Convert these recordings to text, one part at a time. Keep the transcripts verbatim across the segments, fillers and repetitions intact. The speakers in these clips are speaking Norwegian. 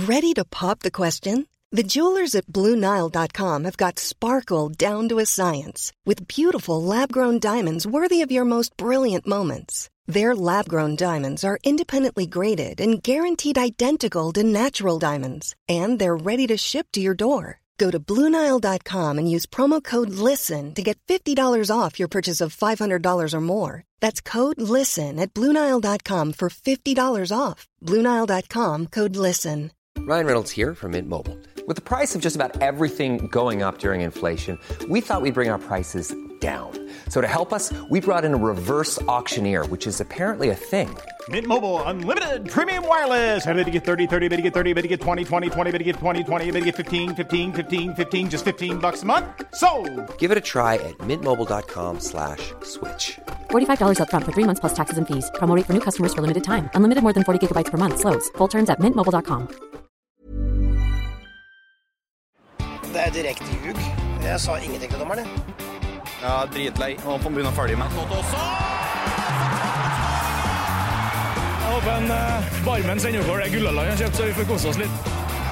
Ready to pop the question? The jewelers at Blue Nile dot com have got sparkle down to a science with beautiful lab-grown diamonds worthy of your most brilliant moments. Their lab-grown diamonds are independently graded and guaranteed identical to natural diamonds, and they're ready to ship to your door. Go to Blue Nile dot com and use promo code LISTEN to get fifty dollars off your purchase of five hundred dollars or more. That's code LISTEN at Blue Nile dot com for fifty dollars off. Blue Nile dot com, code LISTEN. Ryan Reynolds here from Mint Mobile. With the price of just about everything going up during inflation, we thought we'd bring our prices down. So to help us, we brought in a reverse auctioneer, which is apparently a thing. Mint Mobile Unlimited Premium Wireless. How to get thirty, thirty, how to get thirty, how to get twenty, twenty, twenty, how to get twenty, twenty, how to get fifteen, fifteen, fifteen, fifteen, just fifteen bucks a month? Sold! Give it a try at mintmobile.com slash switch. forty-five dollars up front for three months plus taxes and fees. Promo rate for new customers for limited time. Unlimited more than forty gigabytes per month. Slows full terms at mint mobile dot com. Det er direkte ljug. Jeg sa ingenting til dommerne. Ja, dritlei. Og på begynne å følge med. Nått også! Jeg håper en uh, barmen sender over det Gullaland har kjøpt, så vi får kose oss litt.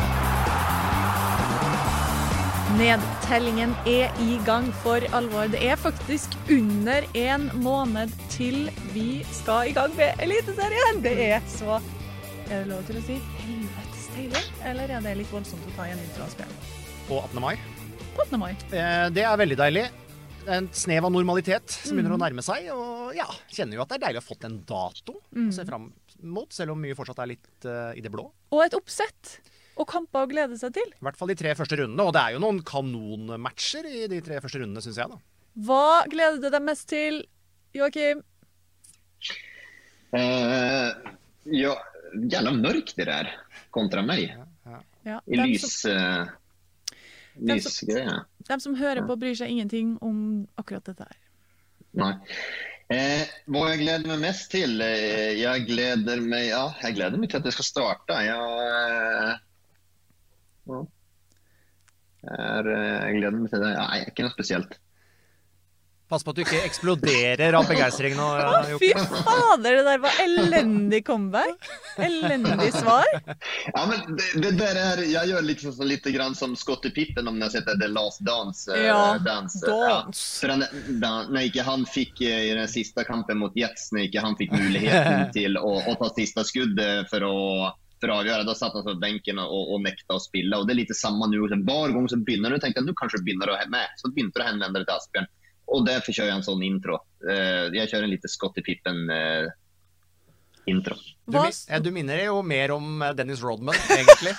Nedtellingen er i gang for alvor. Det er faktisk under en måned til vi skal i gang med Eliteserien. Det er så, er det lov til å si, helvetes deilig? Eller er det litt voldsomt å ta igjen introspill? På attende mai. På attende mai. Det er veldig deilig. En snev av normalitet som begynner mm. å nærme seg, og ja, kjenner jo at det er deilig å ha fått en dato mm. å se frem mot, selv om mye fortsatt er litt uh, i det blå. Og et oppsett, og kamper å glede seg til. I hvert fall de tre første rundene, og det er jo noen kanonmatcher i de tre første rundene, synes jeg da. Hva gleder du deg mest til, Joakim? Uh, ja, jævla mørkt det der, kontra meg. Ja, ja. Ja, I lys... Som... Uh... De som, de som hører på bryr seg ingenting om akkurat dette her. Nei. Eh, hva jeg gleder meg mest til? Eh, jeg gleder meg, ja, jeg gleder meg til at det skal starte. Jeg, eh, ja. er, jeg gleder meg til det. Ja, jeg er ikke noe spesielt. Pass på at du ikke eksploderer av begeistring nå. Å, fy fader, det der var elendig comeback. Elendig svar. Ja, men det, det der er, jeg gjør litt, så, litt grann som Scottie Pippen om jeg setter The Last Dance. Ja, dance. Dance. Ja, for han, da, når ikke han fikk i den siste kampen mot Jets, når ikke han fikk muligheten til å, å ta siste skuddet for å for å avgjøre, da satt han på benken og, og nekta å spille, og det er litt det samme nå. Hver gang så begynner du, tenkte jeg, nå kanskje begynner du med, så begynte du å henvende deg til Asbjørn. Og derfor kör jag en sån intro. Uh, jag kör en lite Scottie Pippen uh, intro. Du, ja, du minner jo mer om Dennis Rodman, egentlig.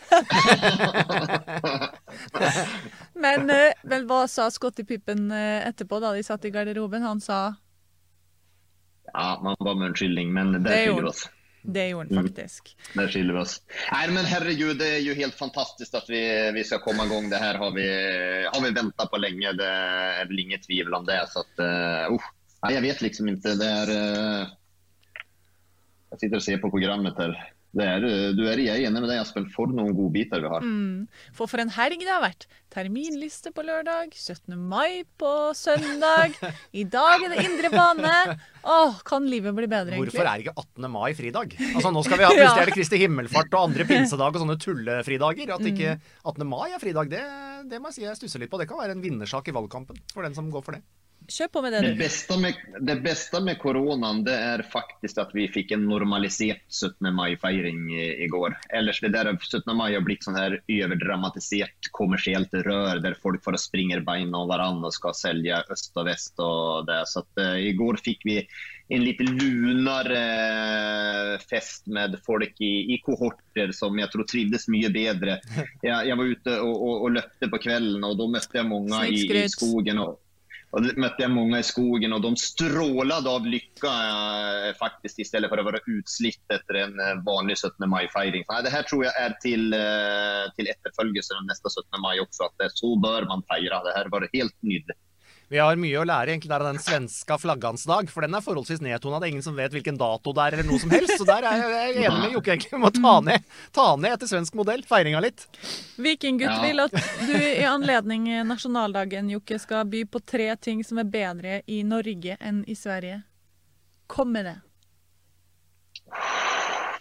Men uh, vel, hva sa Scottie Pippen uh, etterpå da de satt i garderoben? Han sa... Ja, man var med en skylling, men det, det skiljer oss. Det gjorde han faktisk. Mm, det skiljer oss. Nej, men herregud, det är ju helt fantastiskt att vi, vi ska komma igång. Det här har vi, har vi väntat på länge. Det är väl inget tvivel om det. Så att, uh, uh, jag vet liksom inte. Det är, uh, jag sitter och ser på programmet här. Det er, du er jeg enig med deg, Aspen, for noen godbiter vi har. Mm. For for en helg det har vært. Terminliste på lørdag, syttende mai på søndag. I dag er det indre bane. Åh, kan livet bli bedre egentlig? Hvorfor er ikke attende mai fridag? Altså nå skal vi ha plutselig er det Kristi himmelfart og andre pinsedag og sånne tullefridager. At ikke attende mai er fridag, det, det må jeg si jeg stusser litt på. Det kan være en vinnersak i valgkampen for den som går for det. Kjør på med det. Det bästa med, det bästa med coronan det är faktiskt att vi fick en normalisert syttende maj-feiring igår. Ellers det där syttende maj har blivit sån här överdramatiserat kommersiellt rör där folk får springer beina av varandra och ska sälja öst och väst och det. Så att uh, igår fick vi en lite lunare uh, fest med folk i, i kohorter som jag tror trivdes mye bedre. Jag, jag var ute och, och, och löpte på kvällen och då mötte jag många i, i skogen och Och då mötte jag många i skogen och de strålade av lycka eh, faktiskt istället för att vara utslitt efter en eh, vanlig syttende maj-feiring. Så, det här tror jag är till, eh, till efterföljelsen nästa syttende maj också. Att det, så bör man feira. Det här var helt nydelig. Vi har mye å lære egentlig der av den svenska flaggansdag, for den er forholdsvis nedtonet. Det er ingen som vet hvilken dato det er eller noe som helst, så der er jeg enig med Jokke egentlig om å ta ned, ta ned etter svensk modell, feiringa litt. Vikinggutt ja. Vil at du i anledning nasjonaldagen, Jokke, skal by på tre ting som er bedre i Norge enn i Sverige. Kom med det.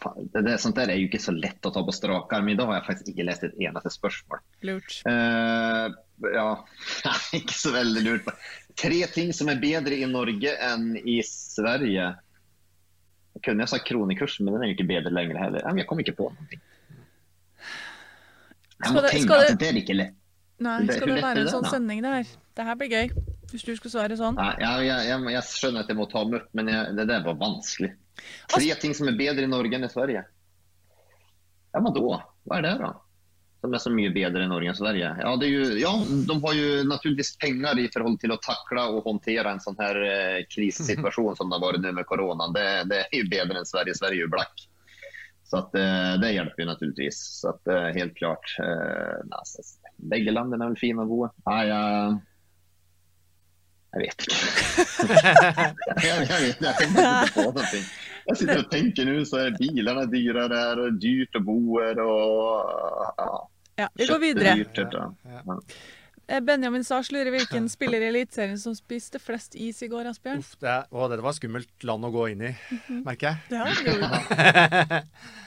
det, det, sånt der er jo ikke så lett å ta på strak arm. I dag har jeg faktisk ikke lest et eneste spørsmål. Lurt. Uh, ja, ikke så veldig lurt. Tre ting som er bedre i Norge enn i Sverige. Jeg kunne jeg sagt kronekursen, men den er jo ikke bedre lenger heller. Jeg kom ikke på noe. Jeg må det, tenke at det, det er ikke lett. Nei, det, skal det være en det, sånn da? sending der? Det her blir gøy, hvis du skal svare sånn. Nei, jeg, jeg, jeg, jeg skjønner at jeg må ta dem opp, men jeg, det der var vanskelig. Tre ting som er bedre i Norge enn i Sverige. Ja, men då? Hva er det da? Som er så mye bedre i Norge enn Sverige. Ja, det er jo, ja, de har jo naturligvis penger i forhold til å takle og håndtere en sånn her eh, krisesituasjon som det har vært nå med korona. Det, det er jo bedre enn Sverige. Sverige er jo blakk. Så att, eh, det hjelper jo naturligvis. Så att, eh, helt klart. Eh, altså, begge landene er vel fine og gode. Nei, jeg... Jeg vet ikke. jeg, jeg vet jeg kommer ikke på noe. Jeg sitter og tenker nå, så er bilene dyrere her, og dyrt å bo her, og ja. Ja, vi går videre. Dyrt, ja. Ja. Benjamin Sars lurer hvilken spiller i Elitserien som spiste flest is i går, Asbjørn? Uff, det, er, å, det var skummelt land å gå inn i, merker jeg. Ja, det gjorde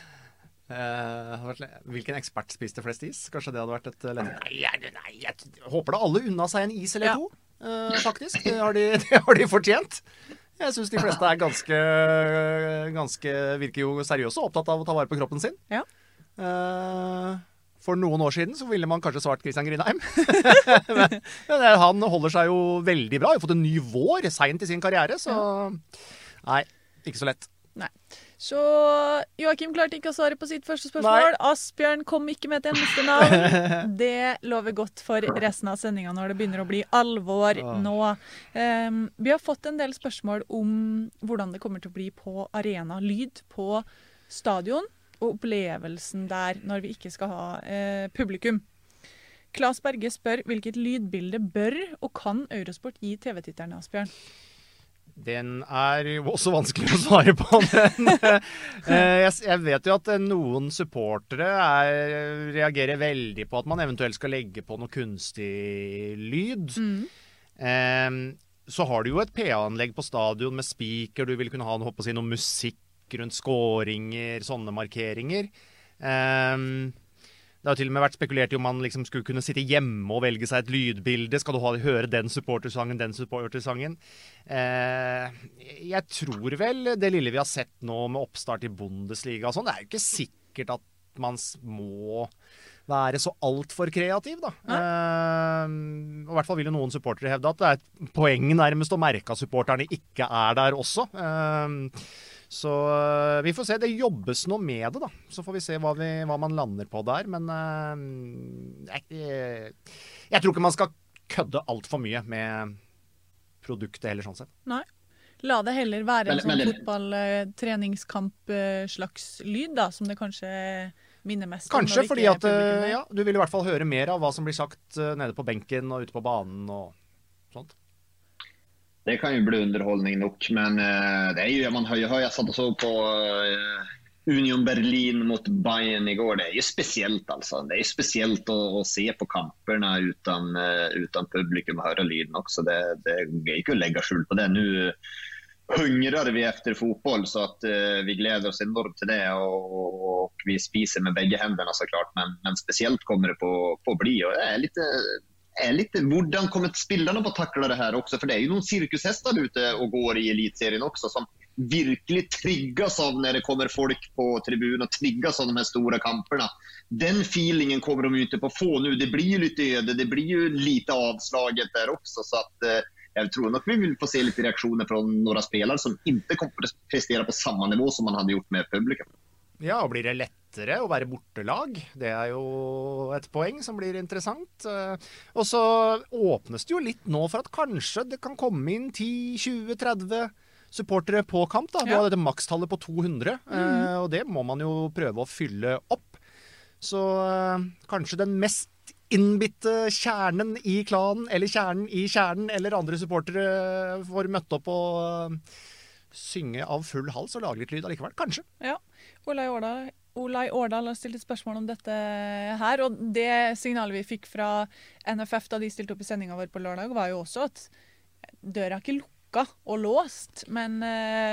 uh, hvilken ekspert spiste flest is? Kanskje det hadde vært et lett... Nei, nei, jeg håper da alle unna seg en is eller to. Ja. Uh, faktisk, det har, de, det har de fortjent. Jeg synes de fleste er ganske, ganske virker jo seriøse og opptatt av å ta vare på kroppen sin. Ja. Uh, for noen år siden så ville man kanskje svart Christian Grindheim. men, men han holder seg jo veldig bra. Han har fått en ny vår sent i sin karriere, så nei, ikke så lett. Nei. Så Joakim klarte ikke å svare på sitt første spørsmål. Nei. Asbjørn kom ikke med et eneste navn. Det lover godt for resten av sendingen når det begynner å bli alvor nå. Um, vi har fått en del spørsmål om hvordan det kommer til å bli på arena, lyd på stadion og opplevelsen der når vi ikke skal ha uh, publikum. Claes Berge spør hvilket lydbilde bør og kan Eurosport gi T V-titterne, Asbjørn? Den er jo også vanskelig å svare på, men jeg vet jo at noen supportere er, reagerer veldig på at man eventuelt skal legge på noe kunstig lyd. Mm. Så har du jo et P A-anlegg på stadion med speaker, du vil kunne ha noe, si, noe musikk rundt skåringer, sånne markeringer. Det har til og med vært spekulert i om man liksom skulle kunne sitte hjemme og velge seg et lydbilde. Skal du ha, høre den supportersangen, den supportersangen? Eh, jeg tror vel det lille vi har sett nå med oppstart i Bundesliga og sånn, det er jo ikke sikkert at man må være så alt for kreativ, da. Eh, og i hvert fall vil jo noen supportere hevde at det er et poeng nærmest å merke at supporterne ikke er der også. Eh, Så uh, vi får se, det jobbes noe med det da, så får vi se hva, vi, hva man lander på der, men uh, jeg, jeg, jeg tror ikke man skal kødde alt for mye med produktet heller sånn sett. Nei, la det heller være en men, sånn fotball-treningskamp slags lyd da, som det kanskje minner mest om. Kanskje, fordi at uh, ja, du vil i hvert fall høre mer av hva som blir sagt uh, nede på benken og ute på banen og sånt. Det kan jo bli underholdning nok, men uh, det er jo, man høy, høy, jeg satt og så på uh, Union Berlin mot Bayern i går. Det er jo spesielt, altså. Det er jo spesielt å, å se på kamperne uten, uh, uten publikum og høre lyden også. Det, det er ikke å legge skjul på det. Nå hungrer vi efter fotball, så at uh, vi gleder oss enormt til det, og, og vi spiser med begge hendene så klart, men, men spesielt kommer det på, på å bli, og det er litt... er litt, hvordan kommer spillerne på å takle det her også? For det er jo noen sirkushester ute og går i elitserien også, som virkelig triggas av når det kommer folk på tribunen og triggas av de her store kampene. Den feelingen kommer de jo ikke på å få nu. Det blir jo litt øde, det blir jo lite avslaget der også, så at eh, jeg tror nok vi vil få se litt reaksjoner fra noen spillere som ikke kommer til å prestere på samme nivå som man hadde gjort med publikum. Ja, og blir det lettere å være bortelag? Det er jo et poeng som blir interessant. Og så åpnes det jo litt nå for at kanskje det kan komme inn ti, tjue, tretti supportere på kamp. Da. Du har dette makstallet på to hundre, mm. og det må man jo prøve å fylle opp. Så kanskje den mest innbitte kjernen i klanen, eller kjernen i kjernen, eller andre supportere får møtt opp og synge av full hals og lage litt lyd allikevel, kanskje. Ja, Olai Årdal, Olai Årdal har stilt et spørsmål om dette her, og det signalet vi fikk fra N F F da de stilte opp i sendingen vår på lørdag, var jo også at døra er ikke lukka og låst, men uh,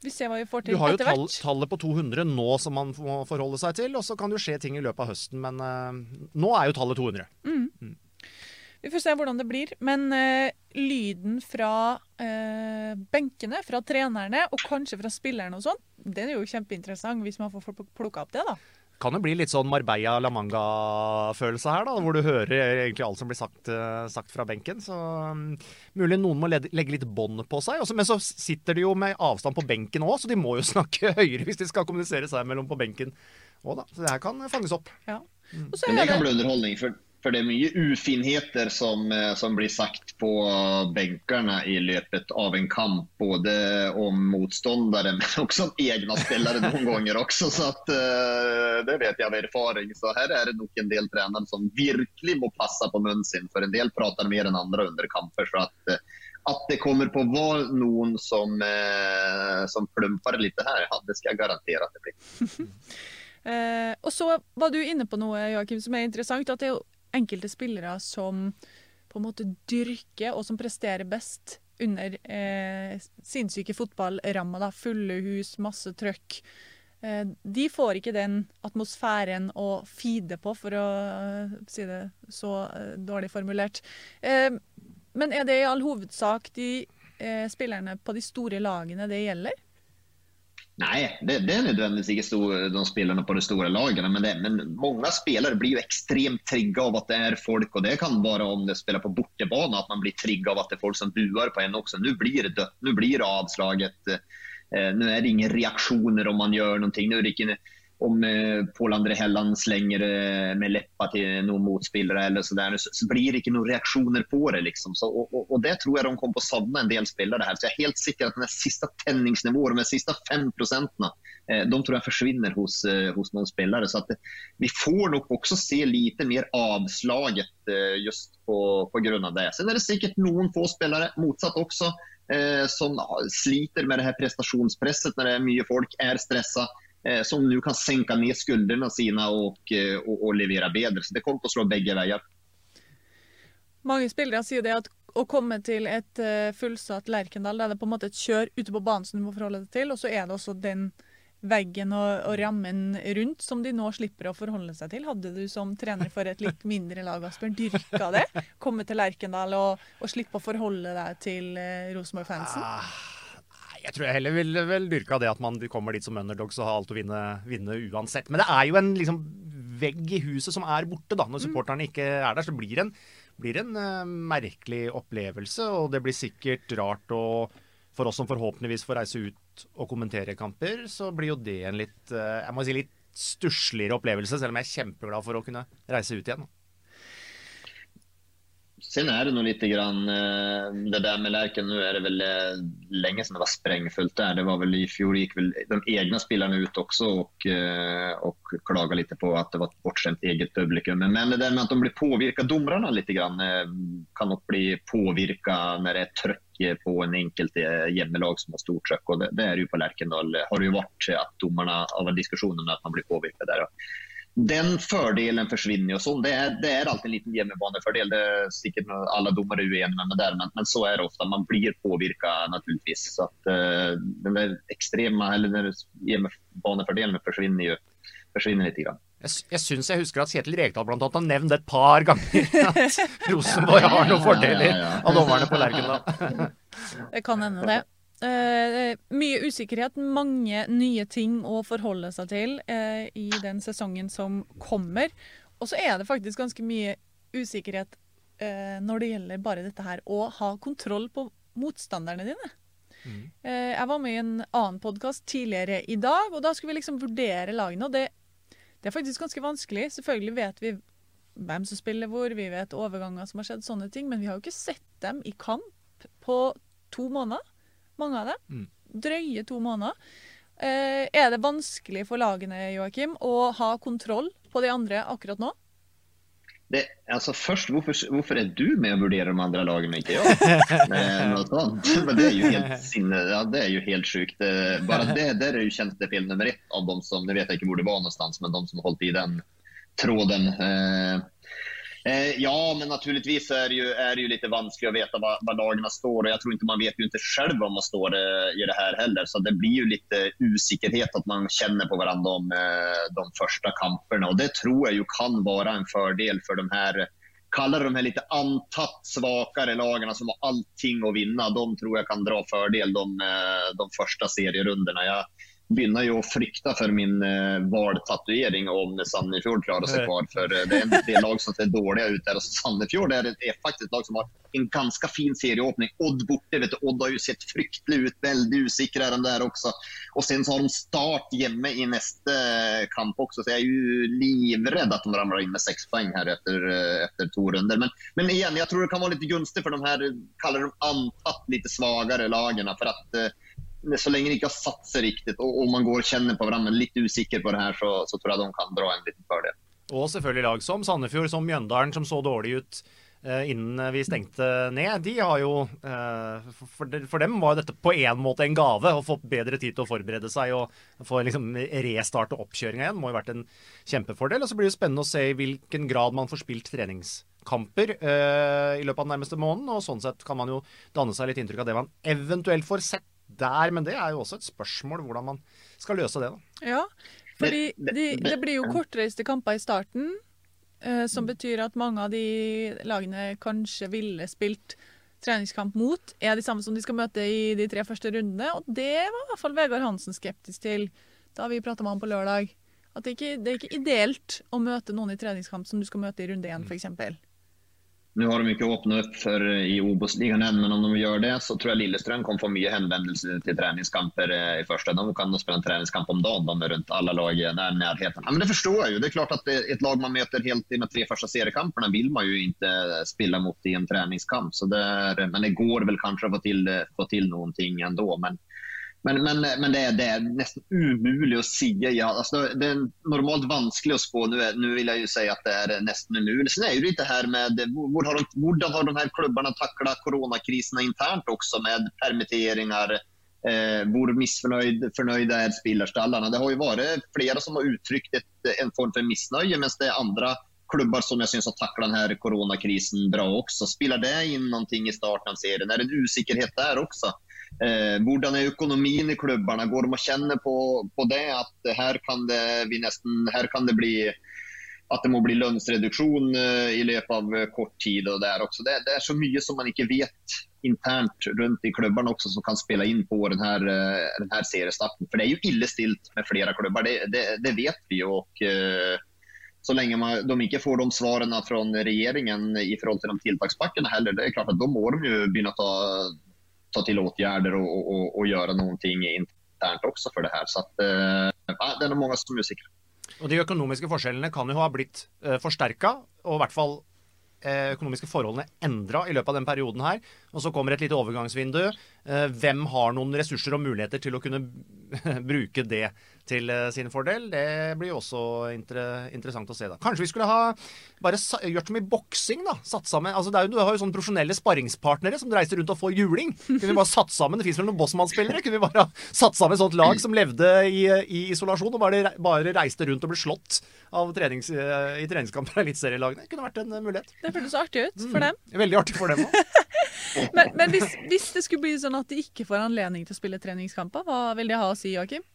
vi ser hva vi får til Du har jo etter hvert. tall, tallet på to hundre nå som man må forholde seg til, og så kan det jo skje ting i løpet av høsten, men uh, nå er jo tallet to hundre. Mm. Mm. Vi får se hvordan det blir, men uh, lyden fra uh, benkene, fra trenerne, og kanskje fra spillerne og sånn, den er jo kjempeinteressant hvis man får plukket opp det da. Kan det bli litt sånn Marbella-La Manga-følelse her da, hvor du hører egentlig alt som blir sagt, uh, sagt fra benken, så um, mulig noen må legge, legge litt bånd på seg, også, men så sitter de jo med avstand på benken også, så de må jo snakke høyere hvis de skal kommunisere seg mellom på benken også da, så det her kan fanges opp. Ja. Mm. Men det kan bli underholdning, for För det är mycket ufinheter som, som blir sagt på bänkarna i löpet av en kamp. Både om motståndare men också om egna spelare någon gånger också. Så att, det vet jag av erfaring. Så här är det nog en del tränare som verkligen må passa på munsin. För en del pratar mer än andra under kamper. Så att, att det kommer på vara någon som, som plumpar lite här, det ska jag garantera att det blir. eh, och så var du inne på noe, Joakim, som er interessant, at det er jo enkelte spillere som på en måte dyrker og som presterer best under eh, sinnssyke fotballrammer, da, fulle hus, masse trøkk. Eh, de får ikke den atmosfæren å feede på, for å uh, si det så uh, dårlig formulert. Eh, men er det i all hovedsak de eh, spillerne på de store lagene det gjelder? Nej, det, det är nödvändigtvis inte stor, de spelarna på de stora lagen, men, det, men många spelare blir ju extremt trigga av att det är folk, och det kan vara om det spelar på bortebana att man blir trigga av att det är folk som buar på en också. Nu blir det dött, nu blir det avslaget, eh, nu är det inga reaktioner om man gör någonting, nu är det inte om eh, Paul André Helland slänger eh, med läppar till någon motspelare eller så där, så, så blir det inte några reaktioner på det liksom. Så, och, och, och det tror jag de kommer på savna en del spelare här, så jag är helt säker att den här sista tändningsnivån, de sista fem procenten, eh, de tror jag försvinner hos, eh, hos någon spelare, så att eh, vi får nog också se lite mer avslaget eh, just på, på grund av det. Sen är det säkert någon få spelare motsatt också eh, som sliter med det här prestationspresset när det är mycket folk, är stressade, som nu kan sänka ner skulderna sina och, och, och levera bedre. Så det kommer på å slå begge veier. Mange spillere sier det at å komme til et fullsatt Lerkendal, det er på en måte et kjør ute på banen som du må forholde deg til, og så er det også den veggen og, og rammen rundt som de nå slipper å forholde seg til. Hadde du som trener for et litt mindre lag, Asbjørn, dyrka det? Komme til Lerkendal og, og slippe å forholde deg til uh, Rosenborg-fansen? Ah. Jeg tror jeg heller vil vel dyrke det at man kommer dit som underdogs og har alt å vinne, vinne uansett. Men det er jo en liksom, vegg i huset som er borte da, når supporterne ikke er der. Så det blir en, blir en uh, merkelig opplevelse, og det blir sikkert rart. Og for oss som forhåpentligvis får reise ut og kommentere kamper, så blir jo det en litt, uh, jeg må si litt stussligere opplevelse, selv om jeg er kjempeglad for å kunne reise ut igjen. Sen är det nog lite grann det där med Lärken, nu är det väl länge sedan det var sprängfullt där. Det var väl i fjol gick väl de egna spelarna ut också och, och klaga lite på att det var ett bortskämt eget publikum. Men, men det där med att de blir påvirka domarna lite grann kan nog bli påvirka när det är tryck på en enkelt hjemmelag som har stort tryck, och det, det är ju på Lerkendal har det ju varit att domarna av en diskussion om att man blir påvirkad där. Den fördelen försvinner ju, så det är, det är alltid en liten hjemmebanefördel. Det är säkert alla domare är ueniga med där, men, men så är det ofta. Man blir påvirkad naturligtvis. Så att eh, den där extrema eller den hjemmebanefördelen försvinner ju försvinner lite grann. Jeg, jeg synes jeg husker at Kjetil Rekdal blant annet har nevnt det et par ganger at Rosenborg har noen fordeler ja, ja, ja. av dommerne på Lerkendal. Det kan hende det. Uh, mye usikkerhet, mange nye ting å forholde seg til uh, i den sesongen som kommer. Og så er det faktisk ganske mye usikkerhet uh, når det gjelder bare dette her å ha kontroll på motstanderne dine. Mm. Uh, jeg var med i en annen podcast tidligere i dag, og da skulle vi liksom vurdere lagene, og det, det er faktisk ganske vanskelig. Selvfølgelig vet vi hvem som spiller hvor, vi vet overganger som har skjedd, sånne ting, men vi har jo ikke sett dem i kamp på to måneder. Mange av dem. Mm. Drøye to måneder. Eh, er det vanskelig for lagene, Joakim, å ha kontroll på de andre akkurat nå? Det, alltså först, varför, varför är du med och vurderar de andra lagen och inte jag? Nej, något sånt. Men det är ju helt sinne, ja, det är ju helt sjukt. Bara det, där är ju tjänstefel nummer ett av dem som, det vet jag inte hvor det var någonstans, men de som har hållit i den tråden. Eh, Eh, ja, men naturligtvis är det ju, är det ju lite vanskligt att veta vad, vad lagarna står. Och jag tror inte man vet ju inte själv vad man står eh, i det här heller. Så det blir ju lite usikkerhet att man känner på varandra om eh, de första kamperna. Och det tror jag ju kan vara en fördel för de här, kallar de här lite antatt svagare lagarna som har allting att vinna. De tror jag kan dra fördel de, eh, de första serierunderna. Jag börjar ju att frykta för min eh, valtatuering om Sandefjord klarar sig kvar. För eh, det är en del lag som ser dåliga ut där. Och Sandefjord är, är faktiskt ett lag som har en ganska fin serieåpning. Odd borta, vet du, Odd har ju sett fryktlig ut. Väldigt usikra den där också. Och sen så har de start hemma i nästa kamp också. Så jag är ju livrädd att de ramlar in med sex poäng här efter, efter två runder. Men, men igen, jag tror det kan vara lite gunstigt för de här, kallar de antatt lite svagare lagarna. För att eh, så länge det inte har satt sig riktigt och, och man går och känner på varandra, lite usikker på det här, så, så tror jag de kan dra en liten fördel. Og selvfølgelig lag som Sandefjord, som Mjøndalen, som så dårlig ut eh, innen vi stengte ned. De har jo, eh, for, for dem var dette på en måte en gave, å få bedre tid til å forberede seg og få liksom restarte oppkjøringen igjen. Må jo vært en kjempefordel. Og så blir det spennende å se i hvilken grad man får spilt treningskamper eh, i løpet av den nærmeste måneden, og sånn sett kan man jo danne seg litt inntrykk av det man eventuelt får sett der, men det er jo også et spørsmål hvordan man skal løse det da. Ja, fordi det, det blir jo kortreiste kamper i starten, eh, som betyr at mange av de lagene kanskje ville spilt treningskamp mot, er de samme som de skal møte i de tre første rundene, og det var i hvert fall Vegard Hansen skeptisk til da vi pratet med ham på lørdag. At det ikke det er ikke ideelt å møte noen i treningskamp som du skal møte i runde én, for eksempel. Nu har de mycket öppna upp för i Obosligan än, men om de gör det så tror jag Lillestrøm kommer få mye hänvändelse till träningskamper i första. De kan nog spela en träningskamp om dagen, de är runt alla lag i närheten. Ja, men det förstår jag ju. Det är klart att ett lag man möter helt i de tre första seriekamperna vill man ju inte spela mot i en träningskamp. Så där, men det går väl kanske att få till, få till någonting ändå. Men Men, men, men det, är, det är nästan umuligt att säga. Ja, alltså, det är normalt vanskligt att spå. Nu, nu vill jag ju säga att det är nästan umuligt. Sen är det ju lite här med hur har de, hur har de här klubbarna tacklat coronakriserna internt också med permitteringar. Eh, hur missförnöjd, förnöjda är spillerstallarna. Det har ju varit flera som har uttryckt ett, en form för missnöje, men det är andra klubbar som jag syns har tacklat den här coronakrisen bra också. Spelar det in någonting i starten av serien? Är det en usikkerhet där också? Eh, hvordan är ekonomin i klubbarna? Går de och känner på, på det att här kan det, vi nästan, här kan det bli att det må bli lönsreduktion eh, i löpet av eh, kort tid och där också. Det, det är så mycket som man inte vet internt runt i klubbarna också som kan spela in på den här, eh, den här seriestarten. För det är ju illestilt med flera klubbar, det, det, det vet vi och eh, så länge man, de inte får de svaren från regeringen i förhållande till de tilltagsbackarna heller, det är klart att då må de ju börja ta ta till åtgärder och, och, och göra någonting internt också för det här. Så att, eh, det är nog många som är usikre. Og de økonomiske forskjellene kan jo ha blitt eh, forsterket, og i hvert fall eh, økonomiske forholdene endret i løpet av den perioden her. Og så kommer et lite overgangsvindu. Eh, hvem har noen ressurser og muligheter til å kunne bruke det til eh, sin fordel? Det blir jo også inter interessant å se da. Kanskje vi skulle ha bare gjort som i boksing da, satt sammen. Altså, det er jo, du har jo sånne profesjonelle sparringspartnere som reiser rundt og får juling. Kunne vi bare satt sammen, det finnes vel noen bossmannsspillere, kunne vi bare satt sammen et sånt lag som levde i, i isolasjon og bare, bare reiste rundt og ble slått av trenings, i treningskamper av eliteserielagene. Det kunne vært en mulighet. Det føles så artig ut for dem. Mm, veldig artig for dem også. men men hvis, hvis det skulle bli sånn at de ikke får anledning til å spille treningskamper, hva vil det ha å si, Joakim?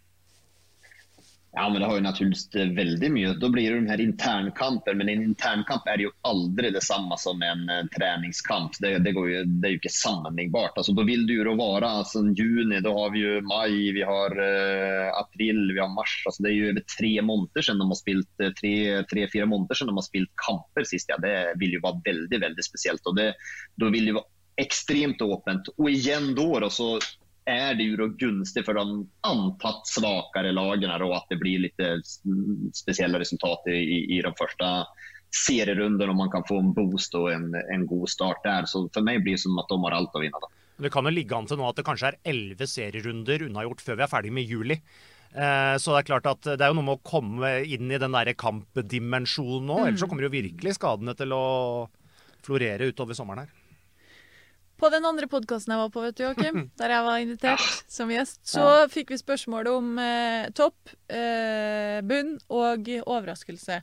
Ja, men det har ju naturligtvis väldigt mycket. Då blir det den här internkamper, men en internkamp är ju aldrig detsamma som en eh, träningskamp. Det, det, går ju, det är ju inte sammanligbart. Alltså, då vill du ju då vara, alltså juni, då har vi ju maj, vi har eh, april, vi har mars. Alltså, det är ju över tre månader sedan de har spilt, eh, tre, tre, fyra månader sedan de har spilt kamper sist. Ja, det vill ju vara väldigt, väldigt speciellt. Och det, då vill det vara extremt öppet. Och igen då, då så är det ju då gunstigt för de antatt svagare lagen och att det blir lite speciella resultat i, i de första serierundan och man kan få en boost och en, en god start där. Så för mig blir det som att de har allt att vinna då. Det kan jo ligge an til nå at det kanskje er elleve serierunder unnagjort før vi er ferdig med juli. Eh, så det er klart at det er jo noe med å komme inn i den der kampdimensjonen nå, mm. ellers så kommer jo virkelig skadene til å florere utover sommeren her. På den andre podcasten jeg var på, vet du, Joakim, der jeg var invitert som gjest, så fikk vi spørsmål om eh, topp, eh, bunn og overraskelse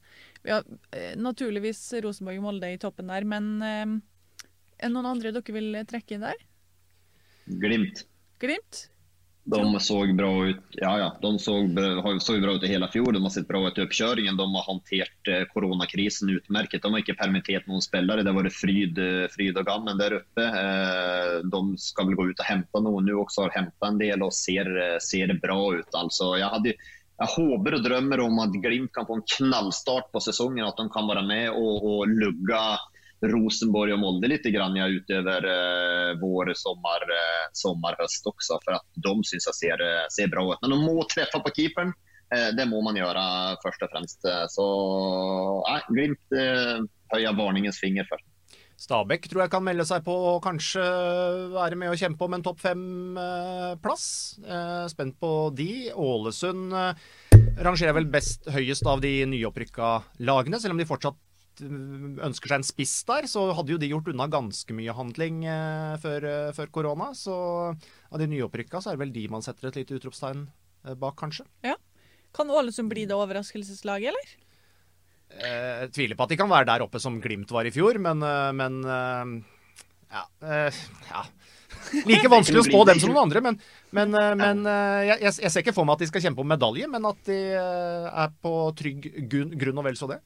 Ja, naturligvis Rosenborg og Molde i toppen der, men eh, er det noen andre dere vil trekke inn der? Glimt. Glimt? De såg bra ut. Ja, ja. De såg bra, såg bra ut i hela fjol. De har sett bra ut i uppkörningen. De har håndtert eh, coronakrisen utmärket. De har ikke permittert noen spelare. Det var det fryd, fryd og gammen der uppe. Eh, de skal vel gå ut og hente noen nu også. Har hentet en del og ser, ser det bra ut. Altså, jeg, hadde, jeg håper og drømmer om at Glimt kan få en knallstart på sesongen. At de kan være med og, og lugga Rosenborg och Molde lite grann ja, utöver eh, vår sommar, eh, sommarhöst också för att de syns jag ser, ser bra ut. Men de må träffa på keepern, eh, det må man göra först och främst. Så nej, Glimt eh, höja varningens finger för. Stabæk tror jeg kan melde seg på og kanskje være med å kjempe om en topp fem eh, plass. Eh, spent på de. Ålesund eh, rangerer vel best høyest av de nyopprykka lagene, selv om de fortsatt ønsker seg en spiss der, så hadde jo de gjort unna ganske mye handling eh, før, eh, før korona, så av de nyopprykka så er det vel de man setter et lite utropstegn eh, bak, kanskje. Ja. Kan Ålesund bli det overraskelseslaget, eller? Eh, jeg tviler på at de kan være der oppe som Glimt var i fjor, men, eh, men eh, ja, eh, ja. Like vanskelig å spå dem som noen andre, men, men, eh, men eh, jeg, jeg ser ikke for meg at de skal kjempe om medalje, men at de eh, er på trygg grunn, grunn og vel så det.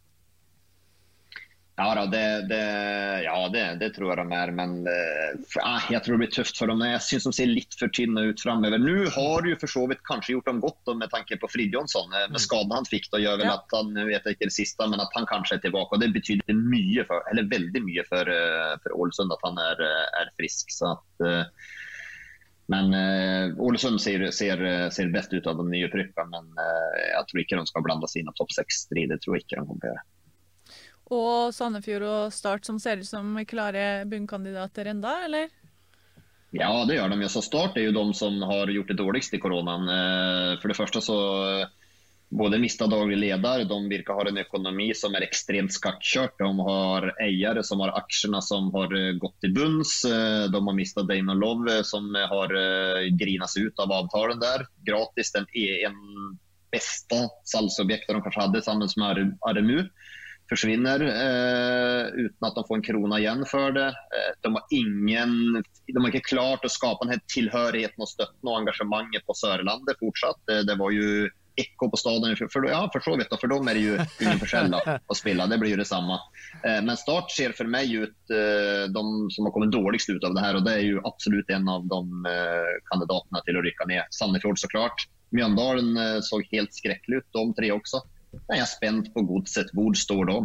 Ja, då, det, det, ja det, det tror jag de är, men äh, jag tror det blir tufft för dem. Jag syns de ser lite för tynna ut framöver. Nu har ju för så vidt kanske gjort dem gott då, med tanke på Fridjonsson. Med skadan han fick då gör väl ja. Att han, nu vet jag inte det sista, men att han kanske är tillbaka. Och det betyder mycket för, eller väldigt mycket för, för Ålesund att han är, är frisk. Så att, men eh, Ålesund ser, ser, ser bäst ut av de nyuppryckta, men eh, jag tror inte de ska blanda sig in i topp sex-strid. Det tror jag inte de kommer göra. Og Sandefjord og Start som ser ut som klare bunnkandidater enda, eller? Ja, det gör de ju. Så Start är ju de som har gjort det dåligst i coronan. För det första så både mista daglig ledare, de virker ha en ekonomi som är extremt skattkört. De har ägare som har aktierna som har gått i bunns. De har mistat Damon Love som har grinats ut av avtalen där. Gratis, den är en bästa salgsobjekt de kanske hade tillsammans med R M U. Försvinner eh, utan att de får en krona igen för det. Eh, de har ingen, de har inte klart att skapa den här tillhörigheten och stötten och engagemanget på Sörlandet fortsatt. Det, det var ju eko på staden för, för, ja, för så vet jag, för dem är det ju ingen försäljare att spela, det blir ju detsamma. Eh, men Start ser för mig ut eh, de som har kommit dåligst ut av det här, och det är ju absolut en av de eh, kandidaterna till att rycka ner. Sandefjord såklart. Mjøndalen eh, såg helt skräckligt ut, de tre också. Jag är spänd på godset, hvor står de?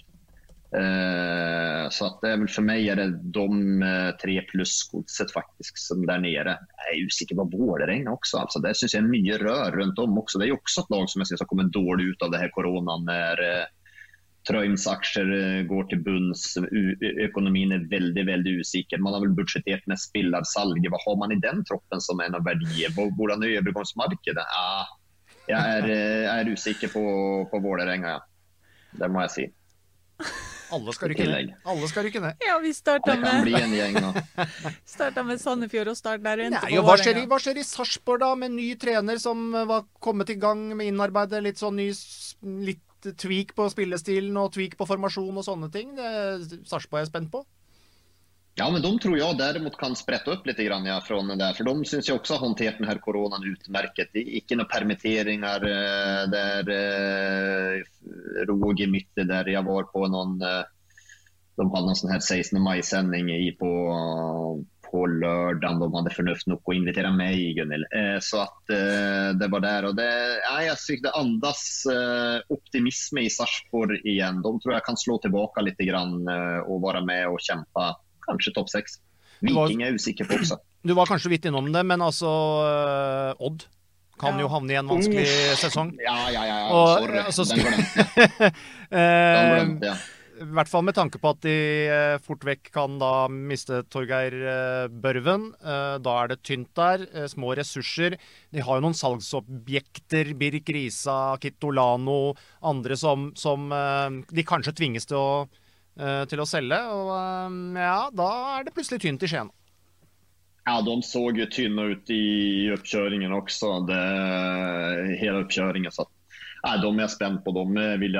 Eh, så att det är väl för mig är det de eh, tre plus godset faktiskt som där nere. Jag är usikker på Vålerenga också. Alltså det syns jag är mycket rör runt om också. Det är ju också ett lag som jag syns har kommit dåligt ut av det här coronan när eh, Tröjms aktier eh, går till bunds. U- ekonomin är väldigt, väldigt usikker. Man har väl budgeterat med spillarsalg. Vad har man i den troppen som är en av värdier? Borde han övergångsmarknaden? Ah. Jeg er, er usikker på, på Vålerenga, ja. Det må jeg si. Alle skal rykke ned. Alle skal rykke ned. Ja, vi starter med... Det kan bli en gjeng nå. Starter med Sandefjord og Start der rundt. Nei, hva skjer, i, hva skjer i Sarpsborg da, med ny trener som var kommet i gang med innarbeidet, litt sånn ny, litt tweak på spillestilen og tweak på formasjon og sånne ting? Det Sarpsborg er spent på. Ja, men de tror jag däremot kan sprätta upp lite grann ja, från den där. För de syns ju också ha hanterat den här coronan utmärket. Det är inte några permitteringar där eh, råg i mitten där. Jag var på någon, eh, de hade någon sån här sextonde maj-sändning i på, på lördagen. De hade förnuft nog att invitera mig, Gunnil. Eh, så att eh, det var där. Och det, ja, jag tyckte det andas eh, optimism i Sarpsborg igen. De tror jag kan slå tillbaka lite grann eh, och vara med och kämpa. Kanskje topp seks. Viking er usikker på også. Du var kanskje vidt innom det, men altså uh, Odd kan ja. jo havne i en vanskelig uh, sesong. Ja, ja, ja. ja. Og, Sorry, altså, den glemte jeg. Den glemte jeg. I hvert fall med tanke på at de uh, fort vekk kan da miste Torgeir uh, Børven. Uh, da er det tynt der, uh, små ressurser. De har jo noen salgsobjekter, Birk Risa, Kitolano, andre som, som uh, de kanskje tvinges til å til å selge, og ja, da er det plutselig tynt i Skien. Ja, de såg ju tynna ut i uppkörningen också, det, hela uppkörningen, så att, ja, de är spänd på, dem vill jag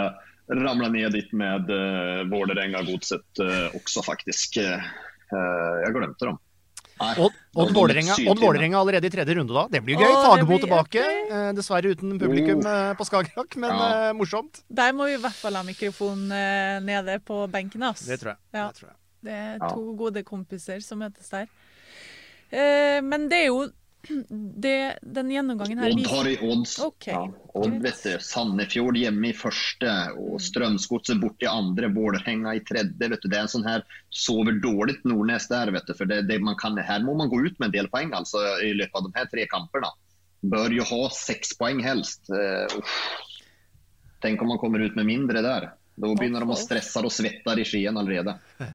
ramla ned dit med uh, Vålerenga-godset uh, også faktisk. Uh, jeg glemte dem. Nei, Odd, Odd Vålerenga, Odd Vålerenga allerede i tredje runde da. Det blir gøy. Åh, Fagermo det blir tilbake. gøy. Eh, dessverre uten publikum eh, på Skagerrak, men Ja. eh, morsomt. Der må vi i hvert fall ha mikrofonen eh, nede på benken. Ass. Det tror jeg. Ja. Det tror jeg. Det er Ja. to gode kompiser som møtes der. Eh, men det er jo det, den gjennomgangen her Odd har i odds. Ok, Ja. Odd, greit. vet du, Sandefjord hjemme i første, og Strømsgodset bort i andre, Vålerenga i tredje. Vet du, det er en sånn her sover dårligt Nordnes der, vet du, for det, det man kan, her må man gå ut med en del poeng altså, i løpet av de her tre kamperna. Bør jo ha seks poeng helst. Uh, uff. Tenk om man kommer ut med mindre der. Då begynner de å stressa og svetta i skien allerede.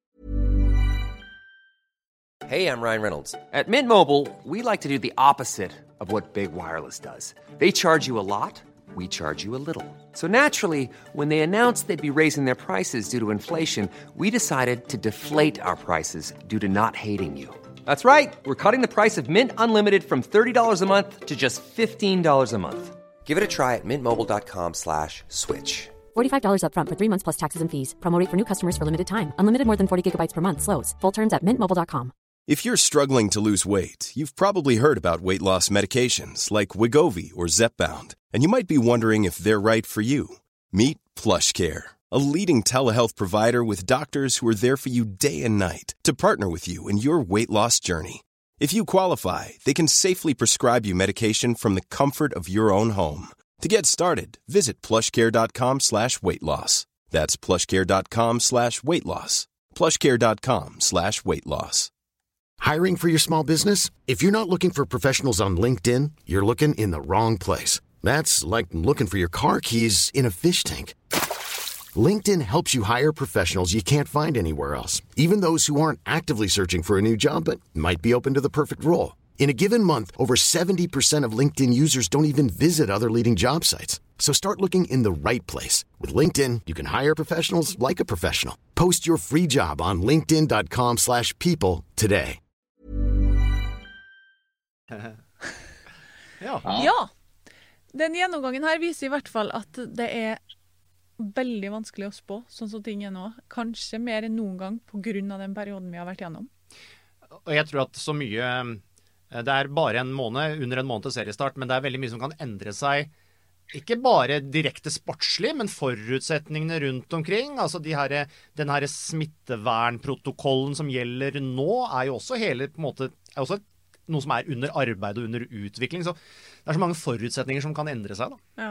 Hey, I'm Ryan Reynolds. At Mint Mobile, we like to do the opposite of what Big Wireless does. They charge you a lot, we charge you a little. So naturally, when they announced they'd be raising their prices due to inflation, we decided to deflate our prices due to not hating you. That's right. We're cutting the price of Mint Unlimited from thirty dollars a month to just fifteen dollars a month. Give it a try at mintmobile.com slash switch. forty-five dollars up front for three months plus taxes and fees. Promo rate for new customers for limited time. Unlimited more than forty gigabytes per month slows. Full terms at mint mobile dot com. If you're struggling to lose weight, you've probably heard about weight loss medications like Wegovy or Zepbound, and you might be wondering if they're right for you. Meet PlushCare, a leading telehealth provider with doctors who are there for you day and night to partner with you in your weight loss journey. If you qualify, they can safely prescribe you medication from the comfort of your own home. To get started, visit plushcare.com slash weight loss. That's plushcare.com slash weight loss. plushcare.com slash weight loss. Hiring for your small business? If you're not looking for professionals on LinkedIn, you're looking in the wrong place. That's like looking for your car keys in a fish tank. LinkedIn helps you hire professionals you can't find anywhere else, even those who aren't actively searching for a new job but might be open to the perfect role. In a given month, over seventy percent of LinkedIn users don't even visit other leading job sites. So start looking in the right place. With LinkedIn, you can hire professionals like a professional. Post your free job on linkedin.com slash people today. Ja. Ja. Den gjennomgangen her viser i hvert fall at det er veldig vanskelig å spå, sånn som ting er nå. Kanskje mer enn noen gang på grunn av den perioden vi har vært gjennom. Og jeg tror at så mye, det er bare en måned, under en måned til seriestart, men det er veldig mye som kan endre seg, ikke bare direkte sportslig, men forutsetningene rundt omkring. Altså de her, den her smittevernprotokollen som gjelder nå, er jo også hele, på en måte, er også noe som er under arbeid og under utvikling. Så det er så mange forutsetninger som kan endre seg da. Ja.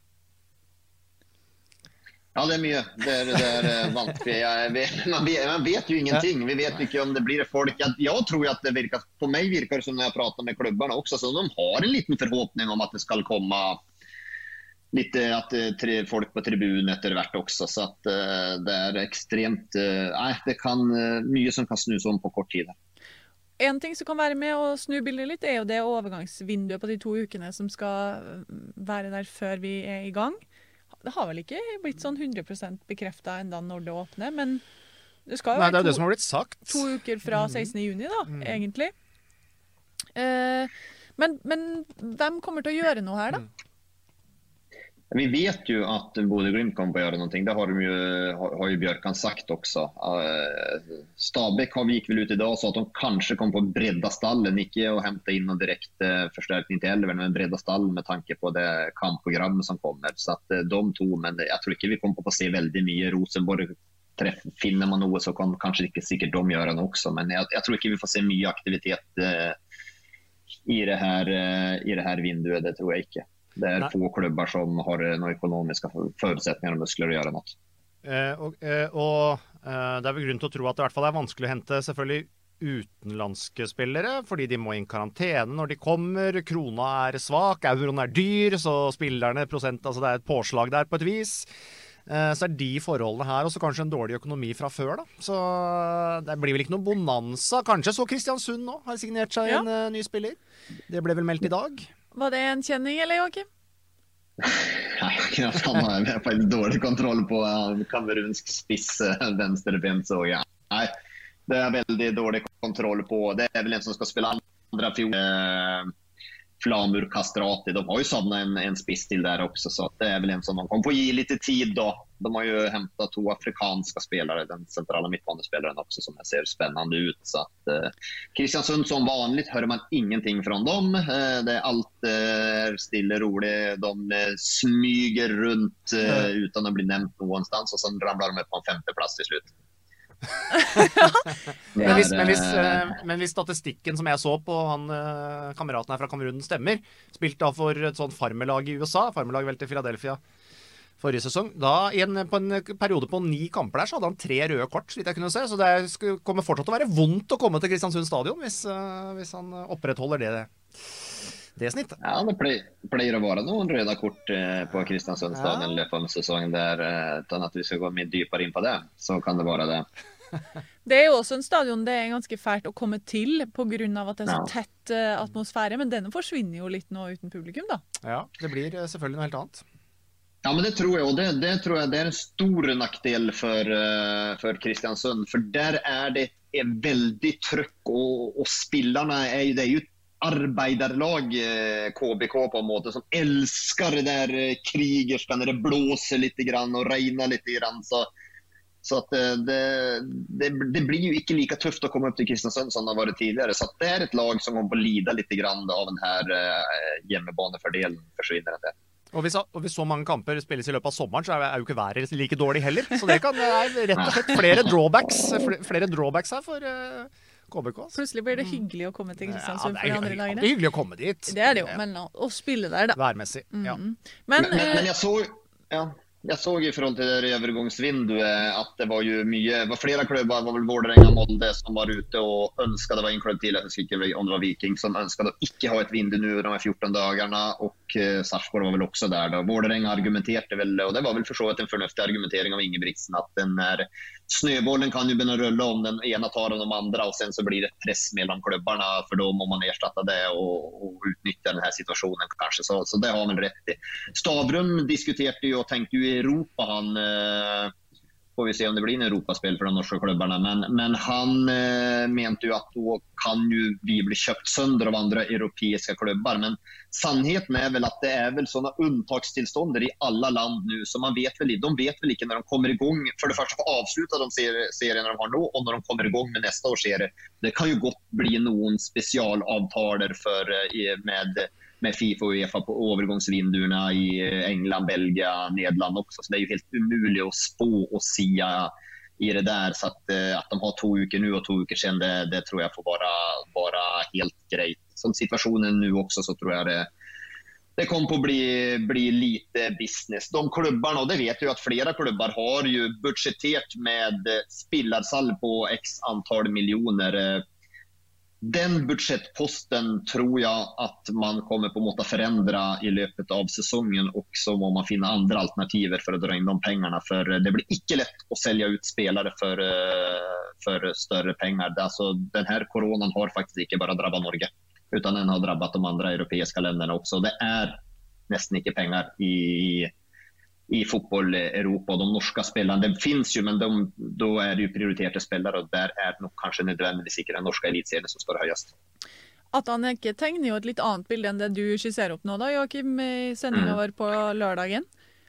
Ja, det er mye. Det er, det er vanskelig. Jeg vet, man, vet, man vet jo ingenting. Vi vet ikke om det blir folk. Jeg, jeg tror at det virker, på meg virker det som når jeg prater med klubbarna også, så de har en liten forhåpning om at det skal komme litt at tre folk på tribunen etter hvert også. Så at uh, det er ekstremt uh, Nei, det kan uh, mye som kan snus om på kort tid. En ting som kan være med å snu bildet litt, er jo det overgangsvinduet på de to ukene som skal være der før vi er i gang. Det har vel ikke blitt sånn hundre prosent bekreftet enda når det åpner, men det skal jo Nei, det er være det som har blitt sagt. to, to uker fra sekstende juni da, Mm. egentlig. Eh, men, men hvem kommer til å gjøre noe her da? Vi vet ju att Bodø/Glimt kommer att göra någonting. Det har, de ju, har, har ju Björkan sagt också. Uh, Stabæk har vi gick väl ut idag så att de kanske kommer på bredda stallen. Inte att hämta in någon direkt uh, förstärkning till elven, men bredda stallen med tanke på det kampprogram som kommer. Så att uh, de to, men jag tror inte vi kommer på att se väldigt mycket. Rosenborg träff, finner man något så kan kanske inte säkert de göra något också. Men jag, jag tror inte vi får se mycket aktivitet uh, i, det här, uh, i det här vinduet, det tror jag inte. Det er Nei. Få klubber som har noen økonomiske forutsetninger og muskler å gjøre noe. Eh, og eh, og eh, det er vel grunn til å tro at det i hvert fall er vanskelig å hente selvfølgelig utenlandske spillere, fordi de må inn karantene når de kommer, krona er svak, euroen er dyr, så spillerne prosent, altså det er et påslag der på et vis. Eh, så er de forholdene her, og så kanskje en dårlig økonomi fra før da. Så det blir vel ikke noe bonanza. Kanskje så Kristiansund nå har signert seg ja. en uh, ny spiller. Det ble vel meldt i dag. Var det en kjenning, eller Joakim? Nei, han har faktisk dårlig kontroll på kamerunsk spiss venstrebent, så ja. Nei, det er veldig dårlig kontroll på. Det er vel en som skal spille andre fjol, Flamur Kastrati, de har ju savnat en, en spiss till där också, så att det är väl en som de kommer få ge lite tid då. De har ju hämtat två afrikanska spelare, den centrala mittbanespelaren också, som ser spännande ut. Så att eh, Kristiansund som vanligt hör man ingenting från dem. Eh, det är allt eh, stille roligt. De eh, smyger runt eh, utan att bli nämnt någonstans och sen ramlar de upp på en femte plats till slut. men, hvis, men, hvis, men hvis statistikken som jeg så på han kameraten her fra Kamerun stemmer, spilt da for et sånt farmerlag i U S A, farmerlag vel til Philadelphia forrige sesong, da i en, på en periode på ni kamper der så hadde han tre røde kort, så vidt jeg kunne se, så det kommer fortsatt å være vondt å komme til Kristiansund stadion hvis, hvis han opprettholder det det snittet. Ja, det pleier, pleier å være noen røde kort eh, på Kristiansund stadion i løpet av sesongen der, eh, uten at vi skal gå mye dypere inn på det, så kan det være det. Det er jo også en stadion det er ganske fælt å komme til på grunn av at det er så tett uh, atmosfære, men denne forsvinner jo litt nå uten publikum da. Ja, det blir uh, selvfølgelig noe helt annet. Ja, men det tror jeg, og det, det tror jeg det er en stor nackdel for, uh, for Kristiansund, for der er det er veldig trykk, og, og spillerne er, det er jo arbeiderlag eh, K B K på en måte som elsker det der eh, krigerska när det blåser lite grann och regnar lite grann, så så att eh, det, det det blir ju inte lika tufft att komma upp till Kristiansund som det har varit tidigare, så att det är ett lag som kommer att lida lite grann av den här eh, hjemmebanefördelen försvinner det. Og hvis, og hvis så mange kamper spilles i løpet av sommeren, så er, er jo ikke været like dårlig heller. Så det kan være rett og slett flere drawbacks, flere drawbacks her for uh, K B K. Plutselig blir det hyggelig å komme til Kristiansund for de andre lagene. Det er hyggelig å komme dit. Det er det jo, men å spille der da. Værmessig, ja. Mm-hmm. Men, men, men jeg så... Ja. Jag såg i förhåll till det övergångsvinduet att det var ju mycket, var flera klubbar, var väl Vålerenga och Molde som var ute och önskade, det var en klubb till, jag tycker om det var Viking, som önskade att inte ha ett vindu nu de här fjorton dagarna, och eh, Sarpsborg var väl också där då. Vålerenga argumenterade väl, och det var väl försåt en förnuftig argumentering av Ingebrigtsen, att den här snöbollen kan ju börja rulla om den ena tar av de andra, och sen så blir det press mellan klubbarna, för då må man ersätta det och, och utnyttja den här situationen kanske, så, så det har man rätt i. Stavrum diskuterade ju och tänkte ju Europa, han eh, får vi se om det blir en Europaspel för de norska klubbarna, men, men han eh, mente ju att då kan ju vi bli köpt sönder av andra europeiska klubbar, men sannheten är väl att det är väl sådana undtagstillstånd i alla land nu, så man vet väl, de vet väl inte när de kommer igång, för det första får avsluta de serierna de har nu, och när de kommer igång med nästa års serie, det kan ju gott bli någon specialavtaler för med med FIFA och UEFA på övergångsvindurna i England, Belgien, Nederland också. Så det är ju helt umuligt att spå och sia i det där. Så att, att de har två veckor nu och två veckor sedan, det, det tror jag får vara, vara helt grejt. Som situationen nu också, så tror jag det, det kommer på att bli, bli lite business. De klubbarna, och det vet jag att flera klubbar har ju budgeterat med spillarsall på x antal miljoner. Den budgetposten tror jag att man kommer på måte förändra i löpet av säsongen, och så må man finna andra alternativ för att dra in de pengarna, för det blir inte lätt att sälja ut spelare för, för större pengar. Alltså, den här coronan har faktiskt inte bara drabbat Norge, utan den har drabbat de andra europeiska länderna också. Det är nästan inte pengar i i fotboll Europa, och de norska spelarna, det finns ju, men de, då är det ju prioriterade spelare, och där är nog kanske nödvändigtvis inte den norska elitserien som står högst. Atan Eke tegner jo et litt annet bilde enn det du skisserer opp nå da, Joakim, i sendingen vår på lørdagen.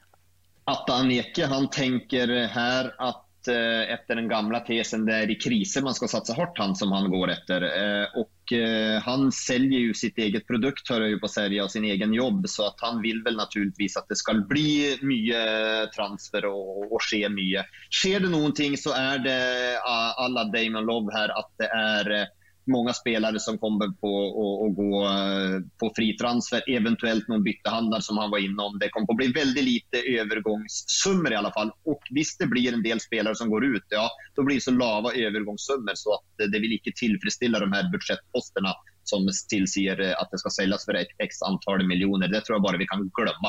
Atan Eke, han tänker här att efter den gamla tesen, det är i kriser man ska satsa hårt, han som han går efter, och han säljer ju sitt eget produkt, hör ju på sälja, och sin egen jobb, så att han vill väl naturligtvis att det ska bli mycket transfer och, och ske mycket. Sker det någonting så är det alla Damon Love här, att det är många spelare som kommer på att gå på fri transfer, eventuellt någon byttehandel som han var inom. Det kommer att bli väldigt lite övergångssummor i alla fall, och visst det blir en del spelare som går ut, ja, då blir det så lava övergångssummor så att det vill inte tillfredsställa de här budgetposterna som tillser att det ska säljas för x antal miljoner. Det tror jag bara vi kan glömma.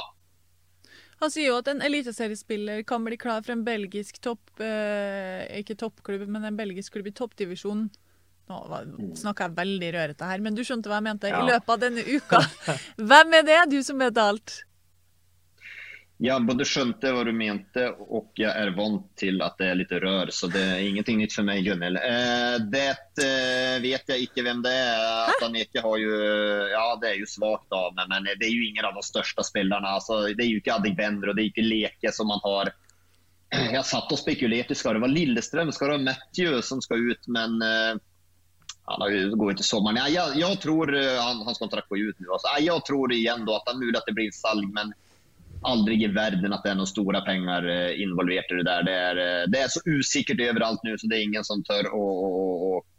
Han sier jo at en eliteseriespiller kan bli klar for en belgisk topp, eh, ikke toppklubb, men en belgisk klubb i toppdivisjonen. Nå snakker jeg veldig rørete her, men du skjønte hva jeg mente. Ja. I løpet av denne uka. Hvem er det, du som vet alt? Jag både skönte vad du mente och jag är vant till att det är lite rör så det är ingenting nytt för mig Gunnel. Eh, det eh, vet jag inte vem det är. Ataneke har ju ja det är ju svagt av men, men det är ju ingen av de största spelarna alltså det är ju inte Adegbenro och det är inte Leke som man har. Jag satt och spekulerade ska det vara Lilleström ska det vara Matthew som ska ut men eh, han går inte sommaren. Ja, jag, jag tror han hans kontrakt går ut nu alltså. Ja, jag tror igen då att han nu att det blir salg men aldrig i världen att det är några stora pengar involverat i det där. Det är, det är så usikkert överallt nu så det är ingen som tör och, och, och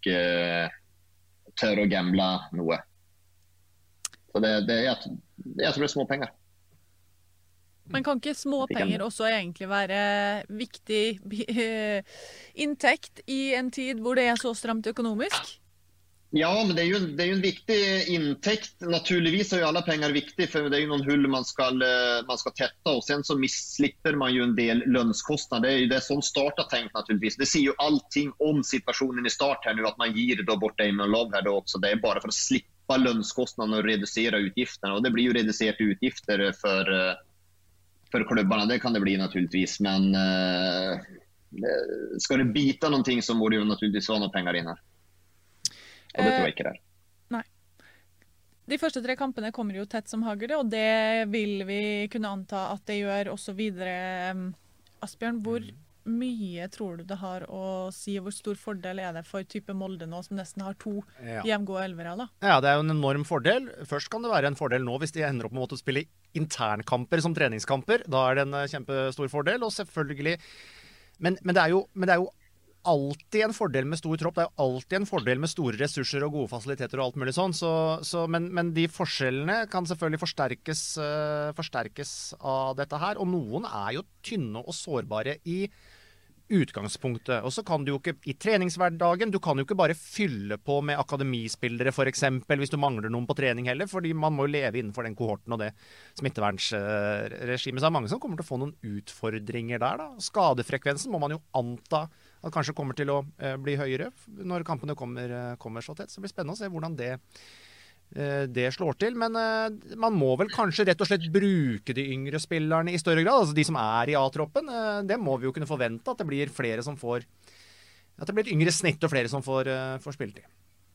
tör och gambla noe. Så det, det, jag, jag tror det är små pengar. Men kan ikke små penger også egentlig være viktig inntekt i en tid hvor det er så stramt økonomisk? Ja, men det är ju det är ju en viktig intäkt. Naturligtvis är ju alla pengar viktigt för det är ju någon hull man ska man ska tätta och sen så misslipper man ju en del lönskostnader. Det är ju det som startar tänkt naturligtvis. Det ser ju allting om situationen i start här nu att man ger då bort Damon Love här då också. Det är bara för att slippa lönskostnaderna och reducera utgifterna och det blir ju reducerat utgifter för för klubbarna. Det kan det bli naturligtvis men eh, ska det bita någonting så borde ju naturligtvis vara några pengar in här. Og det tror jeg ikke det er. Nei. De første tre kampene kommer jo tett som hagl, og det vil vi kunne anta at det gjør også videre. Asbjørn, hvor mye tror du det har å si, hvor stor fordel er det for type Molde nå, som nesten har to ja. hjemgående elvere da? Ja, det er jo en enorm fordel. Først kan det være en fordel nå hvis de ender opp med å spille internkamper som treningskamper. Da er det en kjempestor fordel, og selvfølgelig... Men, men, det er jo, men det er jo alltid en fordel med stor tropp, det er jo alltid en fordel med store ressurser og gode fasiliteter og alt mulig sånn, så, så, men, men de forskjellene kan selvfølgelig forsterkes, uh, forsterkes av dette her, og noen er jo tynne og sårbare i utgangspunktet, og så kan du jo ikke i treningshverdagen, du kan jo ikke bare fylle på med akademispillere for eksempel, hvis du mangler noen på trening heller, fordi man må jo leve innenfor den kohorten og det smittevernsregimet, så det er mange som kommer til å få noen utfordringer der da, skadefrekvensen må man jo anta at kanskje kommer til å eh, bli høyere når kampene kommer, kommer så tett. Så det blir spennende å se hvordan det, eh, det slår til. Men eh, man må vel kanskje rett og slett bruke de yngre spillerne i større grad. Altså de som er i A-troppen. Eh, det må vi jo kunne forvente at det blir flere som får at det blir et yngre snitt og flere som får, eh, får spilletid.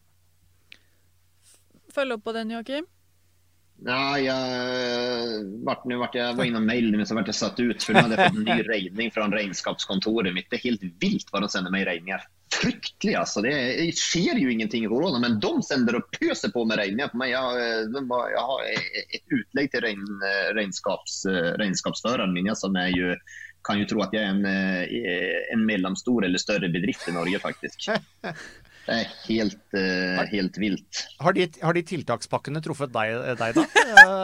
Følg opp på den, Joakim. Ja, jag vart nu vart jag var inne och mejlade men så vart jag satt ut för nu hade jag fått en ny regning från regnskapskontoret mitt. Det är helt vilt vad de sänder mig regningar. Fryktligt alltså. Det sker ju ingenting i corona men de sänder och pöser på med regningar på mig. Jag, jag har ett utlägg till regn, regnskaps, regnskapsföraren min som är ju kan ju tro att jag är en, en mellanstor eller större bedrift i Norge faktiskt. Det är helt, uh, helt vilt. Har de, har de tiltakspakkene truffet deg, deg da?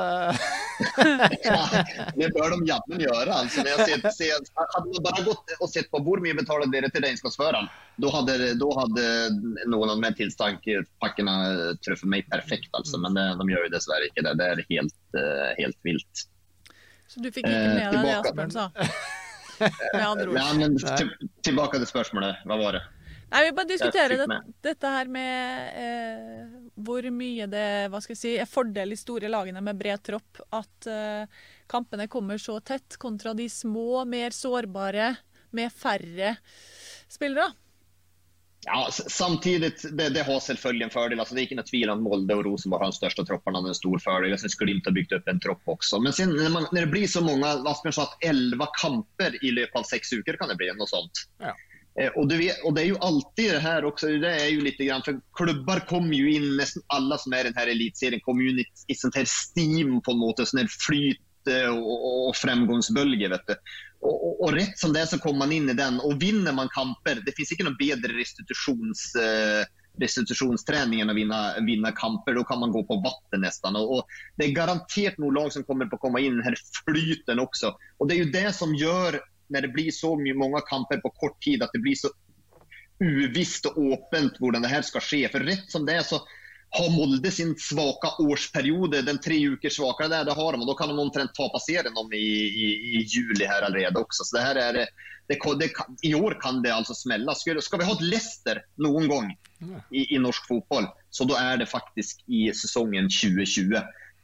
Ja, det bör de jammen göra. Alltså, när jag sett, sett, hade man bara gått och sett på hur mycket betalade det till regnskapsföraren, då hade, då hade någon av de här tiltakspakkerna truffet mig perfekt. Alltså. Men det, de gör ju dessvärre inte det. Det är helt, uh, helt vilt. Så du fick inte med uh, det Asbjørn sa? Ja, men till, tillbaka till spörsmålet. Vad var det? Nei, vi bare diskuterer det, dette her med eh, hvor mye det, hva skal jeg si, er fordel i store lagene med bred tropp, at eh, kampene kommer så tett kontra de små, mer sårbare, med færre spillere. Ja, samtidigt, det, det har selvfølgelig en fördel. Alltså, det är inte något tvil om Molde och Rosenborg har den största tropparna, en stor fördel. Jag skulle inte ha byggt upp en tropp också. Men sen när, man, när det blir så många, vad ska man säga, att elva kamper i löpet av sex veckor kan det bli något sånt. Ja. Och, du vet, och det är ju alltid det här också, det är ju lite grann, för klubbar kommer ju in, nästan alla som är i den här elitserien kommer ju in i, i sånt här steam på något måte, sån här flyt och, och framgångsbölge, vet du. Och, och, och rätt som det är så kommer man in i den och vinner man kamper, det finns inte någon bättre restitutions, eh, restitutionsträning än att vinna, vinna kamper, då kan man gå på vatten nästan. Och, och det är garanterat nog lag som kommer på komma in i den här flyten också. Och det är ju det som gör när det blir så många kamper på kort tid att det blir så uvisst och öppet hur det här ska ske. För rätt som det är så har Molde sin svaka årsperiod, den tre veckor svakare där, det har de och då kan de omtrent ta passera dem i, i, i juli här allerede också. Så det här är det, det, i år kan det alltså smälla. Ska, ska vi ha ett Leicester någon gång i, i norsk fotboll, så då är det faktiskt i säsongen tjugo tjugo.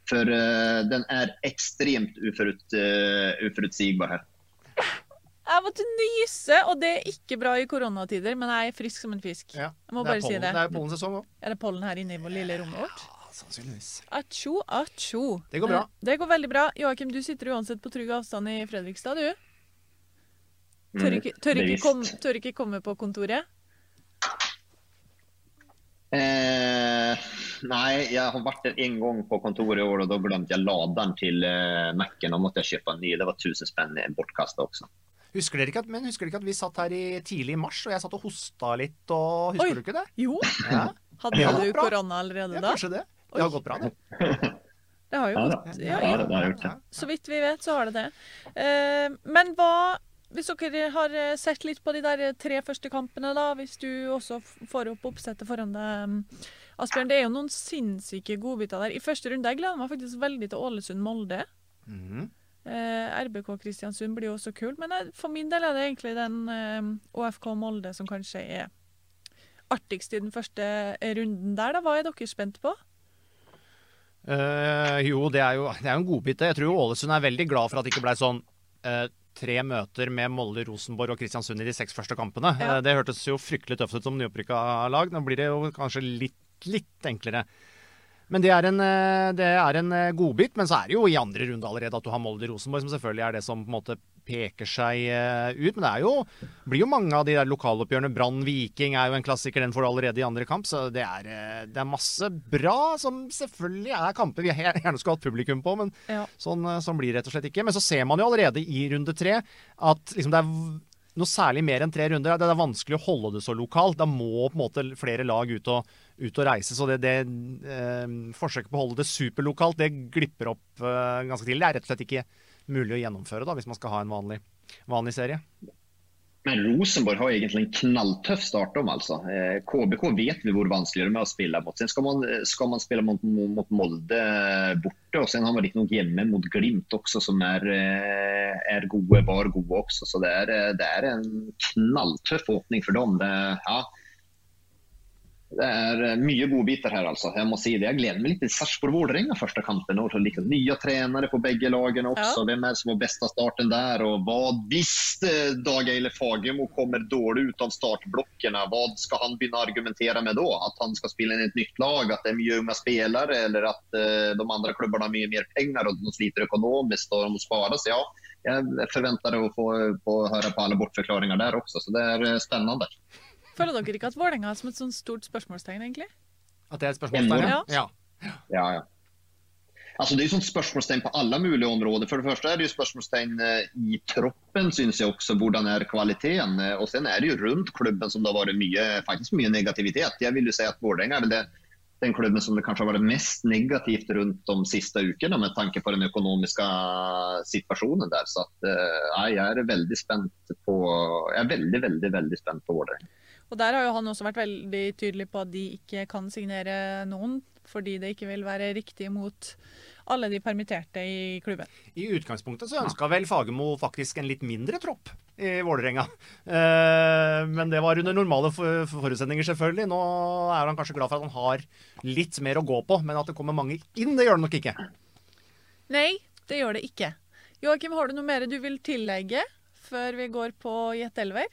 för uh, den är extremt uförut, uh, uförutsigbar här. Jeg måtte nyse, og det er ikke bra i koronatider, men jeg er frisk som en fisk. Ja, jeg må det er bare pollen, si det. Det er pollensesong også. Er det pollen her inne i vår lille rommet vårt? Ja, sannsynligvis. Atsjo, atsjo. Det går bra. Det går veldig bra. Joakim, du sitter uansett på trygg avstand i Fredrikstad, du? Tør ikke, tør ikke, kom, tør ikke komme på kontoret? Eh, nej, jag har varit där en gång på kontoret i år och då glömde jag ladaren till eh, Macen och måtte jag köpa en ny. Det var tusen spänn bortkastet också. Husker dere ikke at, men husker dere ikke at vi satt her i tidlig i mars, og jeg satt og hosta litt, og husker Oi. du ikke det? Jo, ja. Hadde ja, du korona allerede da? Ja, kanskje det. Det har gått bra, det. Det har jo ja, gått, ja, ja, det har gjort det. Så vidt vi vet, så har det det. Eh, men hva, hvis dere har sett litt på de der tre første kampene da, hvis du også får opp oppsettet foran deg, Asbjørn, det er jo noen sinnssyke godbiter der. I første runde, jeg gleder meg faktisk veldig til Ålesund-Molde. Mhm. Eh, R B K Kristiansund blir jo også kult, men jeg, for min del er det egentlig den eh, Å F K Molde som kanskje er artigst i den første runden der. Da. Hva er dere spent på? Uh, jo, det er jo, det er jo en godbit. Jeg tror jo Ålesund er veldig glad for at det ikke ble sånn uh, tre møter med Molde, Rosenborg og Kristiansund i de seks første kampene. Ja. Uh, det hørtes jo fryktelig tøft ut som nyopprykka lag. Nå blir det jo kanskje litt, litt enklere. Men det er en, det er en godbit, men så er det jo i andre runde allerede at du har Molde Rosenborg, som selvfølgelig er det som på en måte peker seg ut. Men det er jo, blir jo mange av de der lokaloppgjørene. Brann Viking er jo en klassiker, den får du allerede i andre kamp. Så det er, det er masse bra som selvfølgelig er kamper vi gjerne skulle hatt publikum på, men ja. sånn, sånn blir det rett og slett ikke. Men så ser man jo allerede i runde tre at liksom det er noe særlig mer enn tre runder. Det er vanskelig å holde det så lokalt. Da må på en måte flere lag ut og, ut og reise. Så det, det eh, forsøket på å holde det superlokalt, det glipper opp eh, ganske tidlig. Det er rett og slett ikke mulig å gjennomføre da, hvis man skal ha en vanlig, vanlig serie. Men Rosenborg har egentlig en knalltøff start om altså. Eh, K B K vet vi hvor vanskelig det er med å spille mot. Sen skal man, skal man spille mot, mot Molde borte, og sen har man litt noe hjemme mot Glimt også, som er, er gode, var gode også. Så det er, det er en knalltøff åpning for dem. Det, ja. Det är mycket godbitar här alltså. Jag måste säga det. Jag gläder mig lite till Sarpsborg-Vålerenga första kampen och liksom nya tränare på bägge lagen också. Ja. Vem är som har bästa starten där och vad visst Dag Eile Fagemo kommer dåligt ut av startblockerna. Vad ska han börja argumentera med då? Att han ska spela in ett nytt lag, att det är mycket unga spelare eller att eh, de andra klubbarna har mycket mer pengar och de sliter ekonomiskt och de sparar sig. Ja, jag förväntar att få, få höra på alla bortförklaringar där också, så det är spännande. Føler dere ikke at Vålerenga er som et sånt stort spørsmålstegn, egentlig? At det er et spørsmålstegn? Ja. Ja. Ja, ja. Alltså det är ju sånt spørsmålstegn på alla möjliga områden. För det första är det ju spørsmålstegn i troppen, syns jag också, hvordan är kvaliteten. Och sen är det ju runt klubben som det har varit mycket, faktiskt mycket negativitet. Jag vill ju säga att Vålerenga är väl det, den klubben som det kanske har varit mest negativt runt de sista ukerna med tanke på den ekonomiska situationen där. Så att, ja, jag är väldigt spänt på, jag är väldigt, väldigt, väldigt spänt på Vålerenga. Og der har jo han også vært veldig tydelig på at de ikke kan signere noen, fordi det ikke vil være riktig mot alle de permitterte i klubben. I utgangspunktet så ønsket vel Fagemo faktisk en litt mindre tropp i Vålerenga. Eh, men det var under normale for forutsetninger selvfølgelig. Nå er han kanskje glad for at han har litt mer å gå på, men at det kommer mange inn, det gjør det nok ikke. Nei, det gjør det ikke. Joakim, har du noe mer du vil tillegge før vi går på Gjett Elver?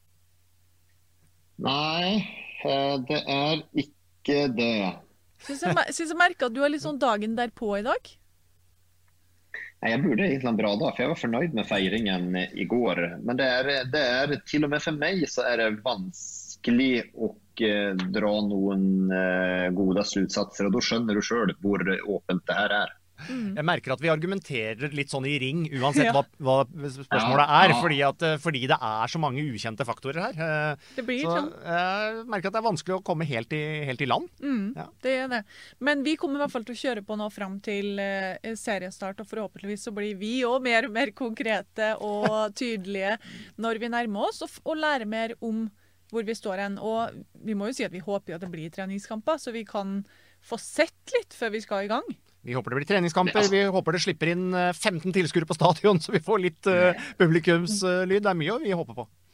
Nei, det er ikke det. Synes jeg, synes jeg merker at du har litt sånn dagen derpå i dag? Nej, jag borde egentligen bra dag, för jag var förnöjd med feiringen igår. Men det är, det är till och med för mig så är det vanskelig att eh, dra någon eh, goda slutsatser. Och då skönner du själv hur åpent det här är. Mm. Jeg merker at vi argumenterer litt sånn i ring, uansett ja. hva, hva spørsmålet er, fordi, at, fordi det er så mange ukjente faktorer her. Det blir så sånn. Jeg merker at det er vanskelig å komme helt i, helt i land. Mm, ja. Det er det. Men vi kommer i hvert fall til å kjøre på nå frem til uh, seriestart, og forhåpentligvis så blir vi også mer og mer konkrete og tydelige når vi nærmer oss, og, og lærer mer om hvor vi står hen. Og vi må jo si at vi håper at det blir treningskamper, så vi kan få sett litt før vi skal i gang. Vi håper det blir treningskamper, vi håper det slipper inn femten tilskuere på stadion, så vi får litt uh, publikumslyd. Det er mye vi håper på.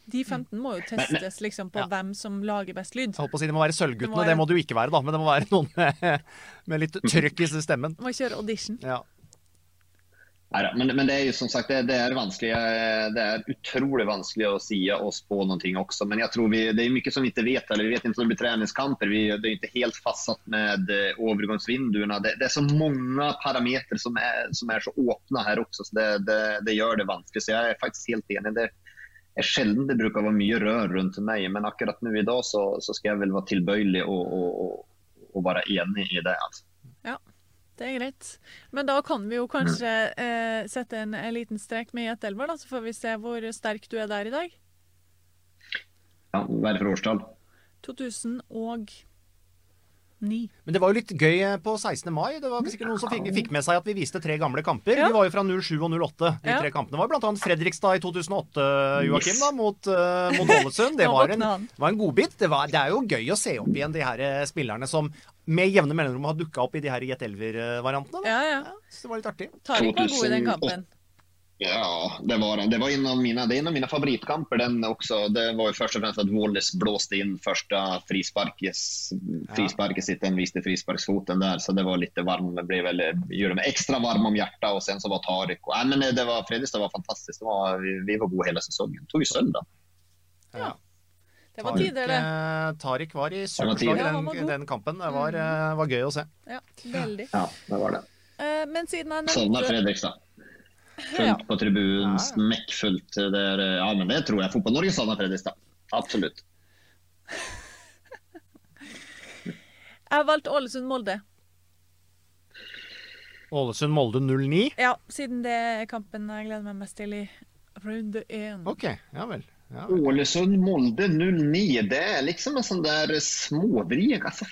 De femten må jo testes liksom på Ja. hvem som lager best lyd. Jeg holdt på å si det må være sølvguttene, Det må være- det må det jo ikke være da, men det må være noen med, med litt trykk i stemmen. Må kjøre audition. Ja. Neida, men, men det er jo som sagt, det, det er vanskelig, det er utrolig vanskelig å si og spå någonting också, men jag tror vi, det är mycket som vi inte vet, eller vi vet inte om det blir träningskamper, vi, det är inte helt fastsatt med övergångsvinduerna, det, det är så många parametrar som är, som är så öppna här också, så det, det, det gör det vanskligt, så jag är faktiskt helt enig, det är sjelden det brukar vara mycket rör runt mig, men akkurat nu idag så, så ska jag väl vara tillböjlig och, och, och, och vara enig i det alltså. Ja. Det er greit. Men da kan vi jo kanskje eh, sette en, en liten strek med Jet-Elver, da, så får vi se hvor sterk du er der i dag. Ja, hva er det for årstall? to tusen ni. Men det var jo litt gøy på sekstende mai. Det var sikkert noen som fikk, fikk med seg at vi viste tre gamle kamper. Ja. De var jo fra null sju og null åtte, de Ja. tre kampene. Det var blant annet Fredrikstad i to tusen og åtte, Joakim, da, mot, uh, mot Ålesund. Det Nå var våkna en, han. var en godbit. Det, var, det er jo gøy å se opp igjen de her eh, spillerne som med jevne mellomrom har dukket opp i de her Jet-Elver-variantene. Ja, ja. Så det var litt artig. Tarik var god i den kampen. Ja, det var den. Det var en av mina, det är en av mina favoritkamper den också. Det var ju först och främst att Wallace blåste in första frisparkes frisparket sitt, den visste frisparksfoten där, så det var lite varm, det blev väl gjorde mig extra varm om hjärta, och sen så var Tarik och nej, men det var Fredrikstad var fantastiskt. Det var vi, vi var gode hela säsongen. Tog ju söndag. Ja. Det var tider, det. eh, Tarik var i var superslag tider. i Ja, han den, var i god. den kampen. Det var, eh, var gøy å se. Ja, veldig. Ja, det var det. Eh, men siden jeg Sånna nevnte Fredrikstad. Fullt Ja. på tribunen, smäckfullt där. Ja, men det tror jag. Fotboll Norge såna Fredrikstad. Absolut. Jeg har valgt Ålesund-Molde. Ålesund-Molde null ni. Ja, siden det er kampen jeg gleder meg mest til i runde én. Ok, ja vel. Ja, vel. Ålesund Molde null ni. Det är liksom en sån där smådrig alltså.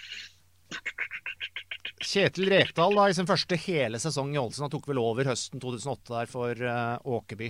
Kjetil Rekdal da, i sin første hele sesong i Ålesund, han tok vel over høsten to tusen og åtte der for uh, Åkerby.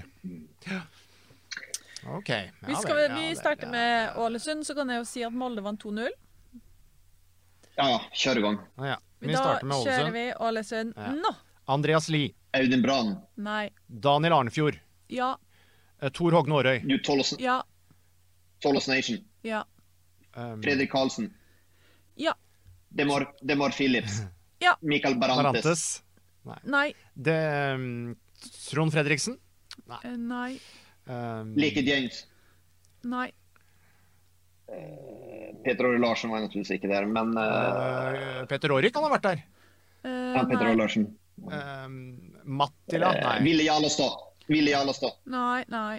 Ok. Ja, Vi, skal, vel, vi ja, vel, starter ja. med Ålesund, så kan jeg jo si at Molde vant to null. Ja, ja, kör igång. Ah, ja. Vi Da starter med kjører Ålesund. vi Ålesund Ja. nå. Andreas Lie, Audun Brann. Nei. Daniel Arnefjord, Ja. uh, Tor Hogne Årøy, Du Tolos, Ja. Tolos Nation. Ja. um, Fredrik Karlsson. Ja. Demar, Demar Phillips. Ja. Mikael Barantes. Barantes, Nei. det, um, Trond Fredriksen, Eh, Nei. um, Leke James. Nei. Peter Åre Larsen var naturligvis ikke der, men uh, uh, Peter Årik han har vært der. Eh, ja, Peter Åre nei. Larsen. Um, Mattila, Eh, nei. Ville Jalostad. Ville Jalostad. Nei. Nei.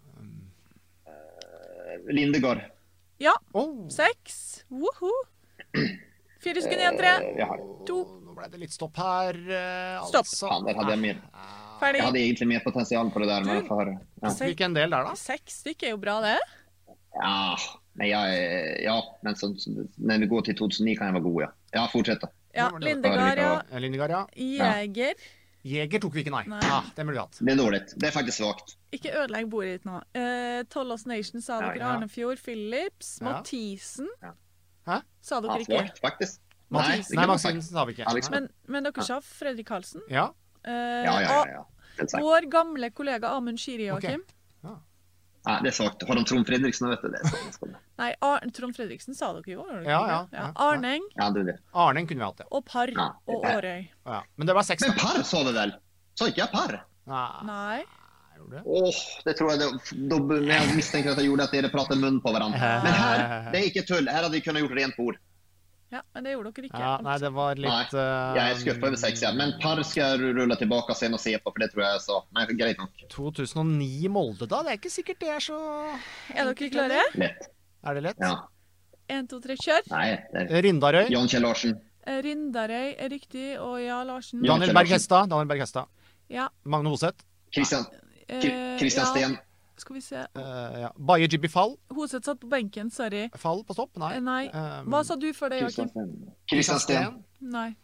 Lindegård. Ja. Oh, Seks. Woho. Fire skudd igjen, tre. Eh, ja. To. nå ble det litt stopp her. Uh, Stopp. Altså. Fan, der hadde jeg mer. Ferdig. Jeg hadde egentlig mer potensial på det der, men jeg får høre. Ja. Se- Fikk en del der, da. Seks stykker er jo bra, det. Ja, men jeg, ja, men så, når vi går til to tusen ni kan jeg være god, ja. Ja, fortsett da. Ja. var det. Lindegard, ja. Eh, Lindegard, ja. Jeger. Jeger tok vi ikke, nei. Nei. Ah, det burde vi hatt. Det er dårlig. Det er faktisk svagt. Ikke ødelegg bordet ditt nå. Eh, Tollos Nation sa Ja, dere. ja. Phillips. Phillips. Ja. Mathisen Hæ? sa Ja, dere ikke. svagt, faktisk. Mathis, det nei, kunne man Maxim sagt. sa vi ikke. Alex, Nei. Men, men dere sa Fredrik Karlsen. Ja. Eh, Ja, ja, ja, ja. Det er svagt. Vår gamle kollega Amund Shiri, Joakim. Ja, det er svagt. Har de Trond Fredriksen, vet du det? Er sånn. Nei, Ar Trond Fredriksen sa dere jo. var dere Ja, ikke ja, det? ja. Arneng Ja, det er det. Arning kunne vi hatt, ja. og Parr Ja, det og er- Årøy. ja. Men det var seks. Men par sa vi vel? Sa ikke jeg par? Nei, Nei. jeg gjorde det. Åh, det tror jeg det, då, när jag misstänker att jag gjorde att dere pratar mun på varandra. Men här, det är inte tull. Här hade vi kunnat gjort rent bord. Ja, men det gjorde dere ikke. Ja, nei, det var litt Nej, eh, jag är skuffad över sex, ja. Men par ska jag rulla tillbaka sen och se på, för det tror jag jag sa. Men greit nok. to tusen og ni Molde, da. Det er ikke sikkert det er så Er dere klare? Lett. Er det lett? Ja. Én, to, tre, kjør. Nej, det är Rindarøy. Jan Kjell Larsen. Eh, Rindarøy er riktig, og ja, Larsen. Ja. Daniel Berg Hestad. Daniel Berg Hestad. Ja. Magne Hoseth. Christian, Eh, Christian ja. Sten. Skal vi se. Eh, ja. Baye Jibby Fall. Hoseth satt på benken, sorry. Fall på stopp? Nei. Eh, Nei. Um, Hva sa du for det, Christian Joakim? Sten. Christian Sten. Nei.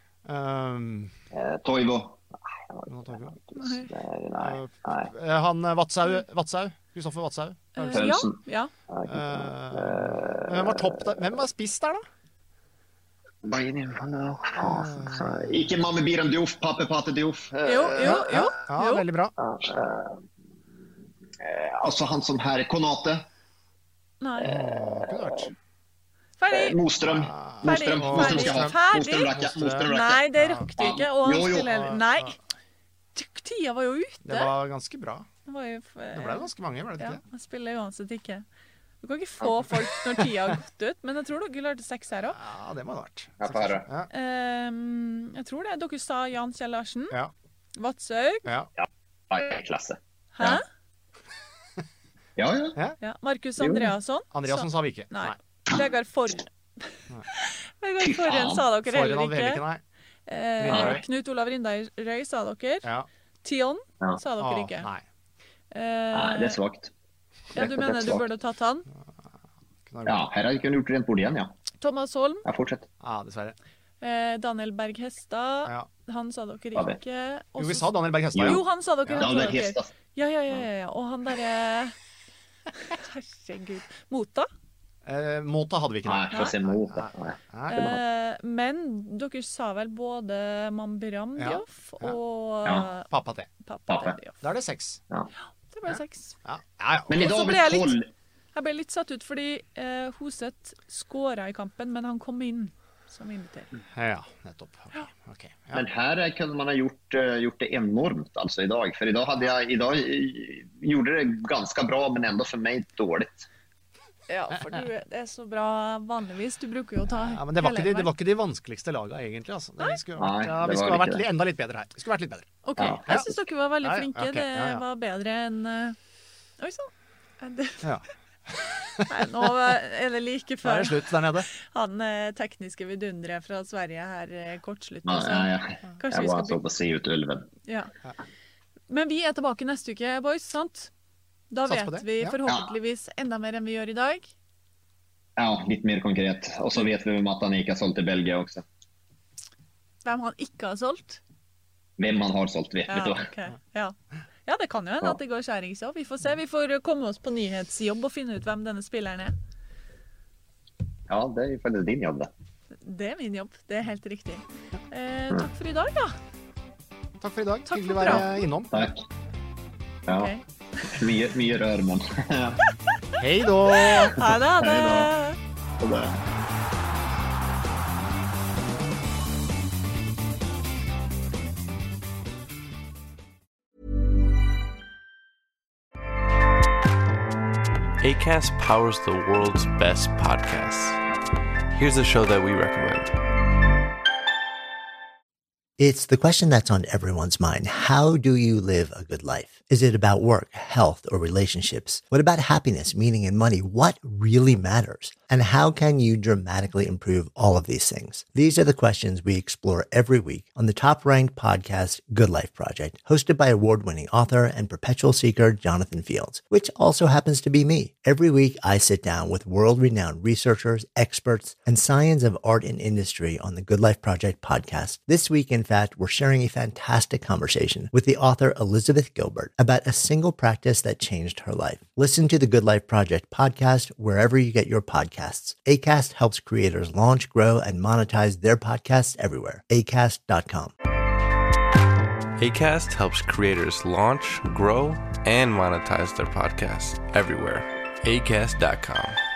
Um, Eh, Toivo. hva tar vi? Nei. Nej, nej, nej. Eh, han eh, Vatsau. Vatsau. Kristoffer Vatsau. Eh, ja. Pølsen. ja. Eh, hvem var topp der? Hvem var spiss der, da? Bayern, Ikke Mami Biram Diouf, Pape Pate Diouf. Eh, Jo, jo, jo. Ja, jo. veldig bra. eh, Altså han som her, Konate. Nei. Åh, kunne vært. Ferdig. Mostrøm. Ferdig. Mostrøm. Mostrøm skal ha. Ferdig. Mostrøm rekke. Mostrøm rekke. Nei, det rakk du ikke. Og han Jo, jo. spiller... Nei. Tida var jo ute. Det var ganske bra. Det var jo... Det ble ganske mange, var det Ja, ikke? han spiller uansett ikke. Du kan ikke få folk når tida har gått ut, men jeg tror dere lærte seks her også. Ja, det må ha vært. Ja, få høre. Ja. Um, jeg tror det. Dere sa Jan Kjell Larsen. Ja. Vatshaug. Ja. Ja, klasse. Hæ? Ja, ja. Ja. Ja. Markus Andreasson. Andreasson sa vi ikke. Nei. Vegard Forren. Vegard Forren sa dere Forren heller hadde vi ikke. ikke, nei. Eh, Rindøy. Knut Olav Rindøy Røy sa dere. Ja. Tion Ja. sa dere Åh, ikke. nei. Eh, Nei, det er svagt. ja, du mener du burde tatt han? Ja, her har jeg kunnet gjort rent bord igjen, ja. Thomas Holm. Ja, fortsett. Ja, dessverre. Eh, Daniel Berg Hestad. Ja. Han sa dere Ja, det. ikke. Jo, vi Også- sa Daniel Berg Hestad. Jo, han sa dere. Ja, han det sa er dere. Hestad. Ja, ja, ja, ja, ja. Og han derre Herregud. Mota. Eh, Måta hadde vi ikke. Nei, få se mot det. Nei. Nei. Eh, men dere sa vel både Mambiram Ja. Dioff og Ja. Pappa T. Pappa Pappa. Dioff. Da er det seks. Ja. Det ble seks. Ja. Ja, ja. Men i Og så dag ble er jeg det litt- tolv. Jeg ble litt satt ut fordi eh, Hoseth skåra i kampen, men han kom inn som inviter. ja, nettopp. Ok, ok. Ja. Men her kunne man ha gjort, eh, gjort det enormt altså i dag. For i dag, hadde jeg, i dag eh, gjorde det ganske bra, men ändå for meg dårligt. Ja, for du det er så bra vanligvis. Du bruker jo å ta Ja, men det var, ikke de, hele det var ikke de vanskeligste laga, egentlig. Altså. Det, vi skulle, vært, Nei, ja, det vi skulle var ha ikke vært det. enda litt bedre her. Vi skulle vært litt bedre. Ok, Ja. jeg syns dere var veldig Ja, ja, flinke. ok, Det ja, ja. var bedre enn uh... Oi sann. Det... Ja. Nei, nå er det like Da er før det slutt der nede. han eh, tekniske vidunderet fra Sverige her eh, kortslutter. Nei, så jeg, kanskje jeg vi var skal så på se ut ulven. Ja. Men vi er tilbake neste uke, boys, sant? Da Sats på vet det, vi ja. forhåpentligvis enda mer enn vi gjør i dag. Ja, litt mer konkret. Og så vet vi om at han ikke har solgt til Belgia også. Hvem han ikke har solgt. Hvem han har solgt, vet Ja, vi. ok. ja. ja, det kan jo hende Ja. at det går skjærings òg. Vi får se. Vi får komme oss på nyhetsjobb og finne ut hvem denne spilleren er. Ja, det er jo faktisk din jobb, det. Det er min jobb. Det er helt riktig. Eh, takk for i dag, da. Takk for i dag. Takk Hyggelig å for være bra. innom. Takk. Ja, Ok. mye, mye rør, men. Hei da! Ha det. Ha det. Hei Og det. Acast powers the world's best podcasts. Here's a show that we recommend. It's the question that's on everyone's mind. How do you live a good life? Is it about work, health, or relationships? What about happiness, meaning, and money? What really matters? And how can you dramatically improve all of these things? These are the questions we explore every week on the top-ranked podcast, Good Life Project, hosted by award-winning author and perpetual seeker Jonathan Fields, which also happens to be me. Every week, I sit down with world-renowned researchers, experts, and science of art and industry on the Good Life Project podcast. This week, in fact, we're sharing a fantastic conversation with the author Elizabeth Gilbert about a single practice that changed her life. Listen to the Good Life Project podcast wherever you get your podcasts. Acast helps creators launch, grow, and monetize their podcasts everywhere. acast dot com. Acast helps creators launch, grow, and monetize their podcasts everywhere. acast dot com.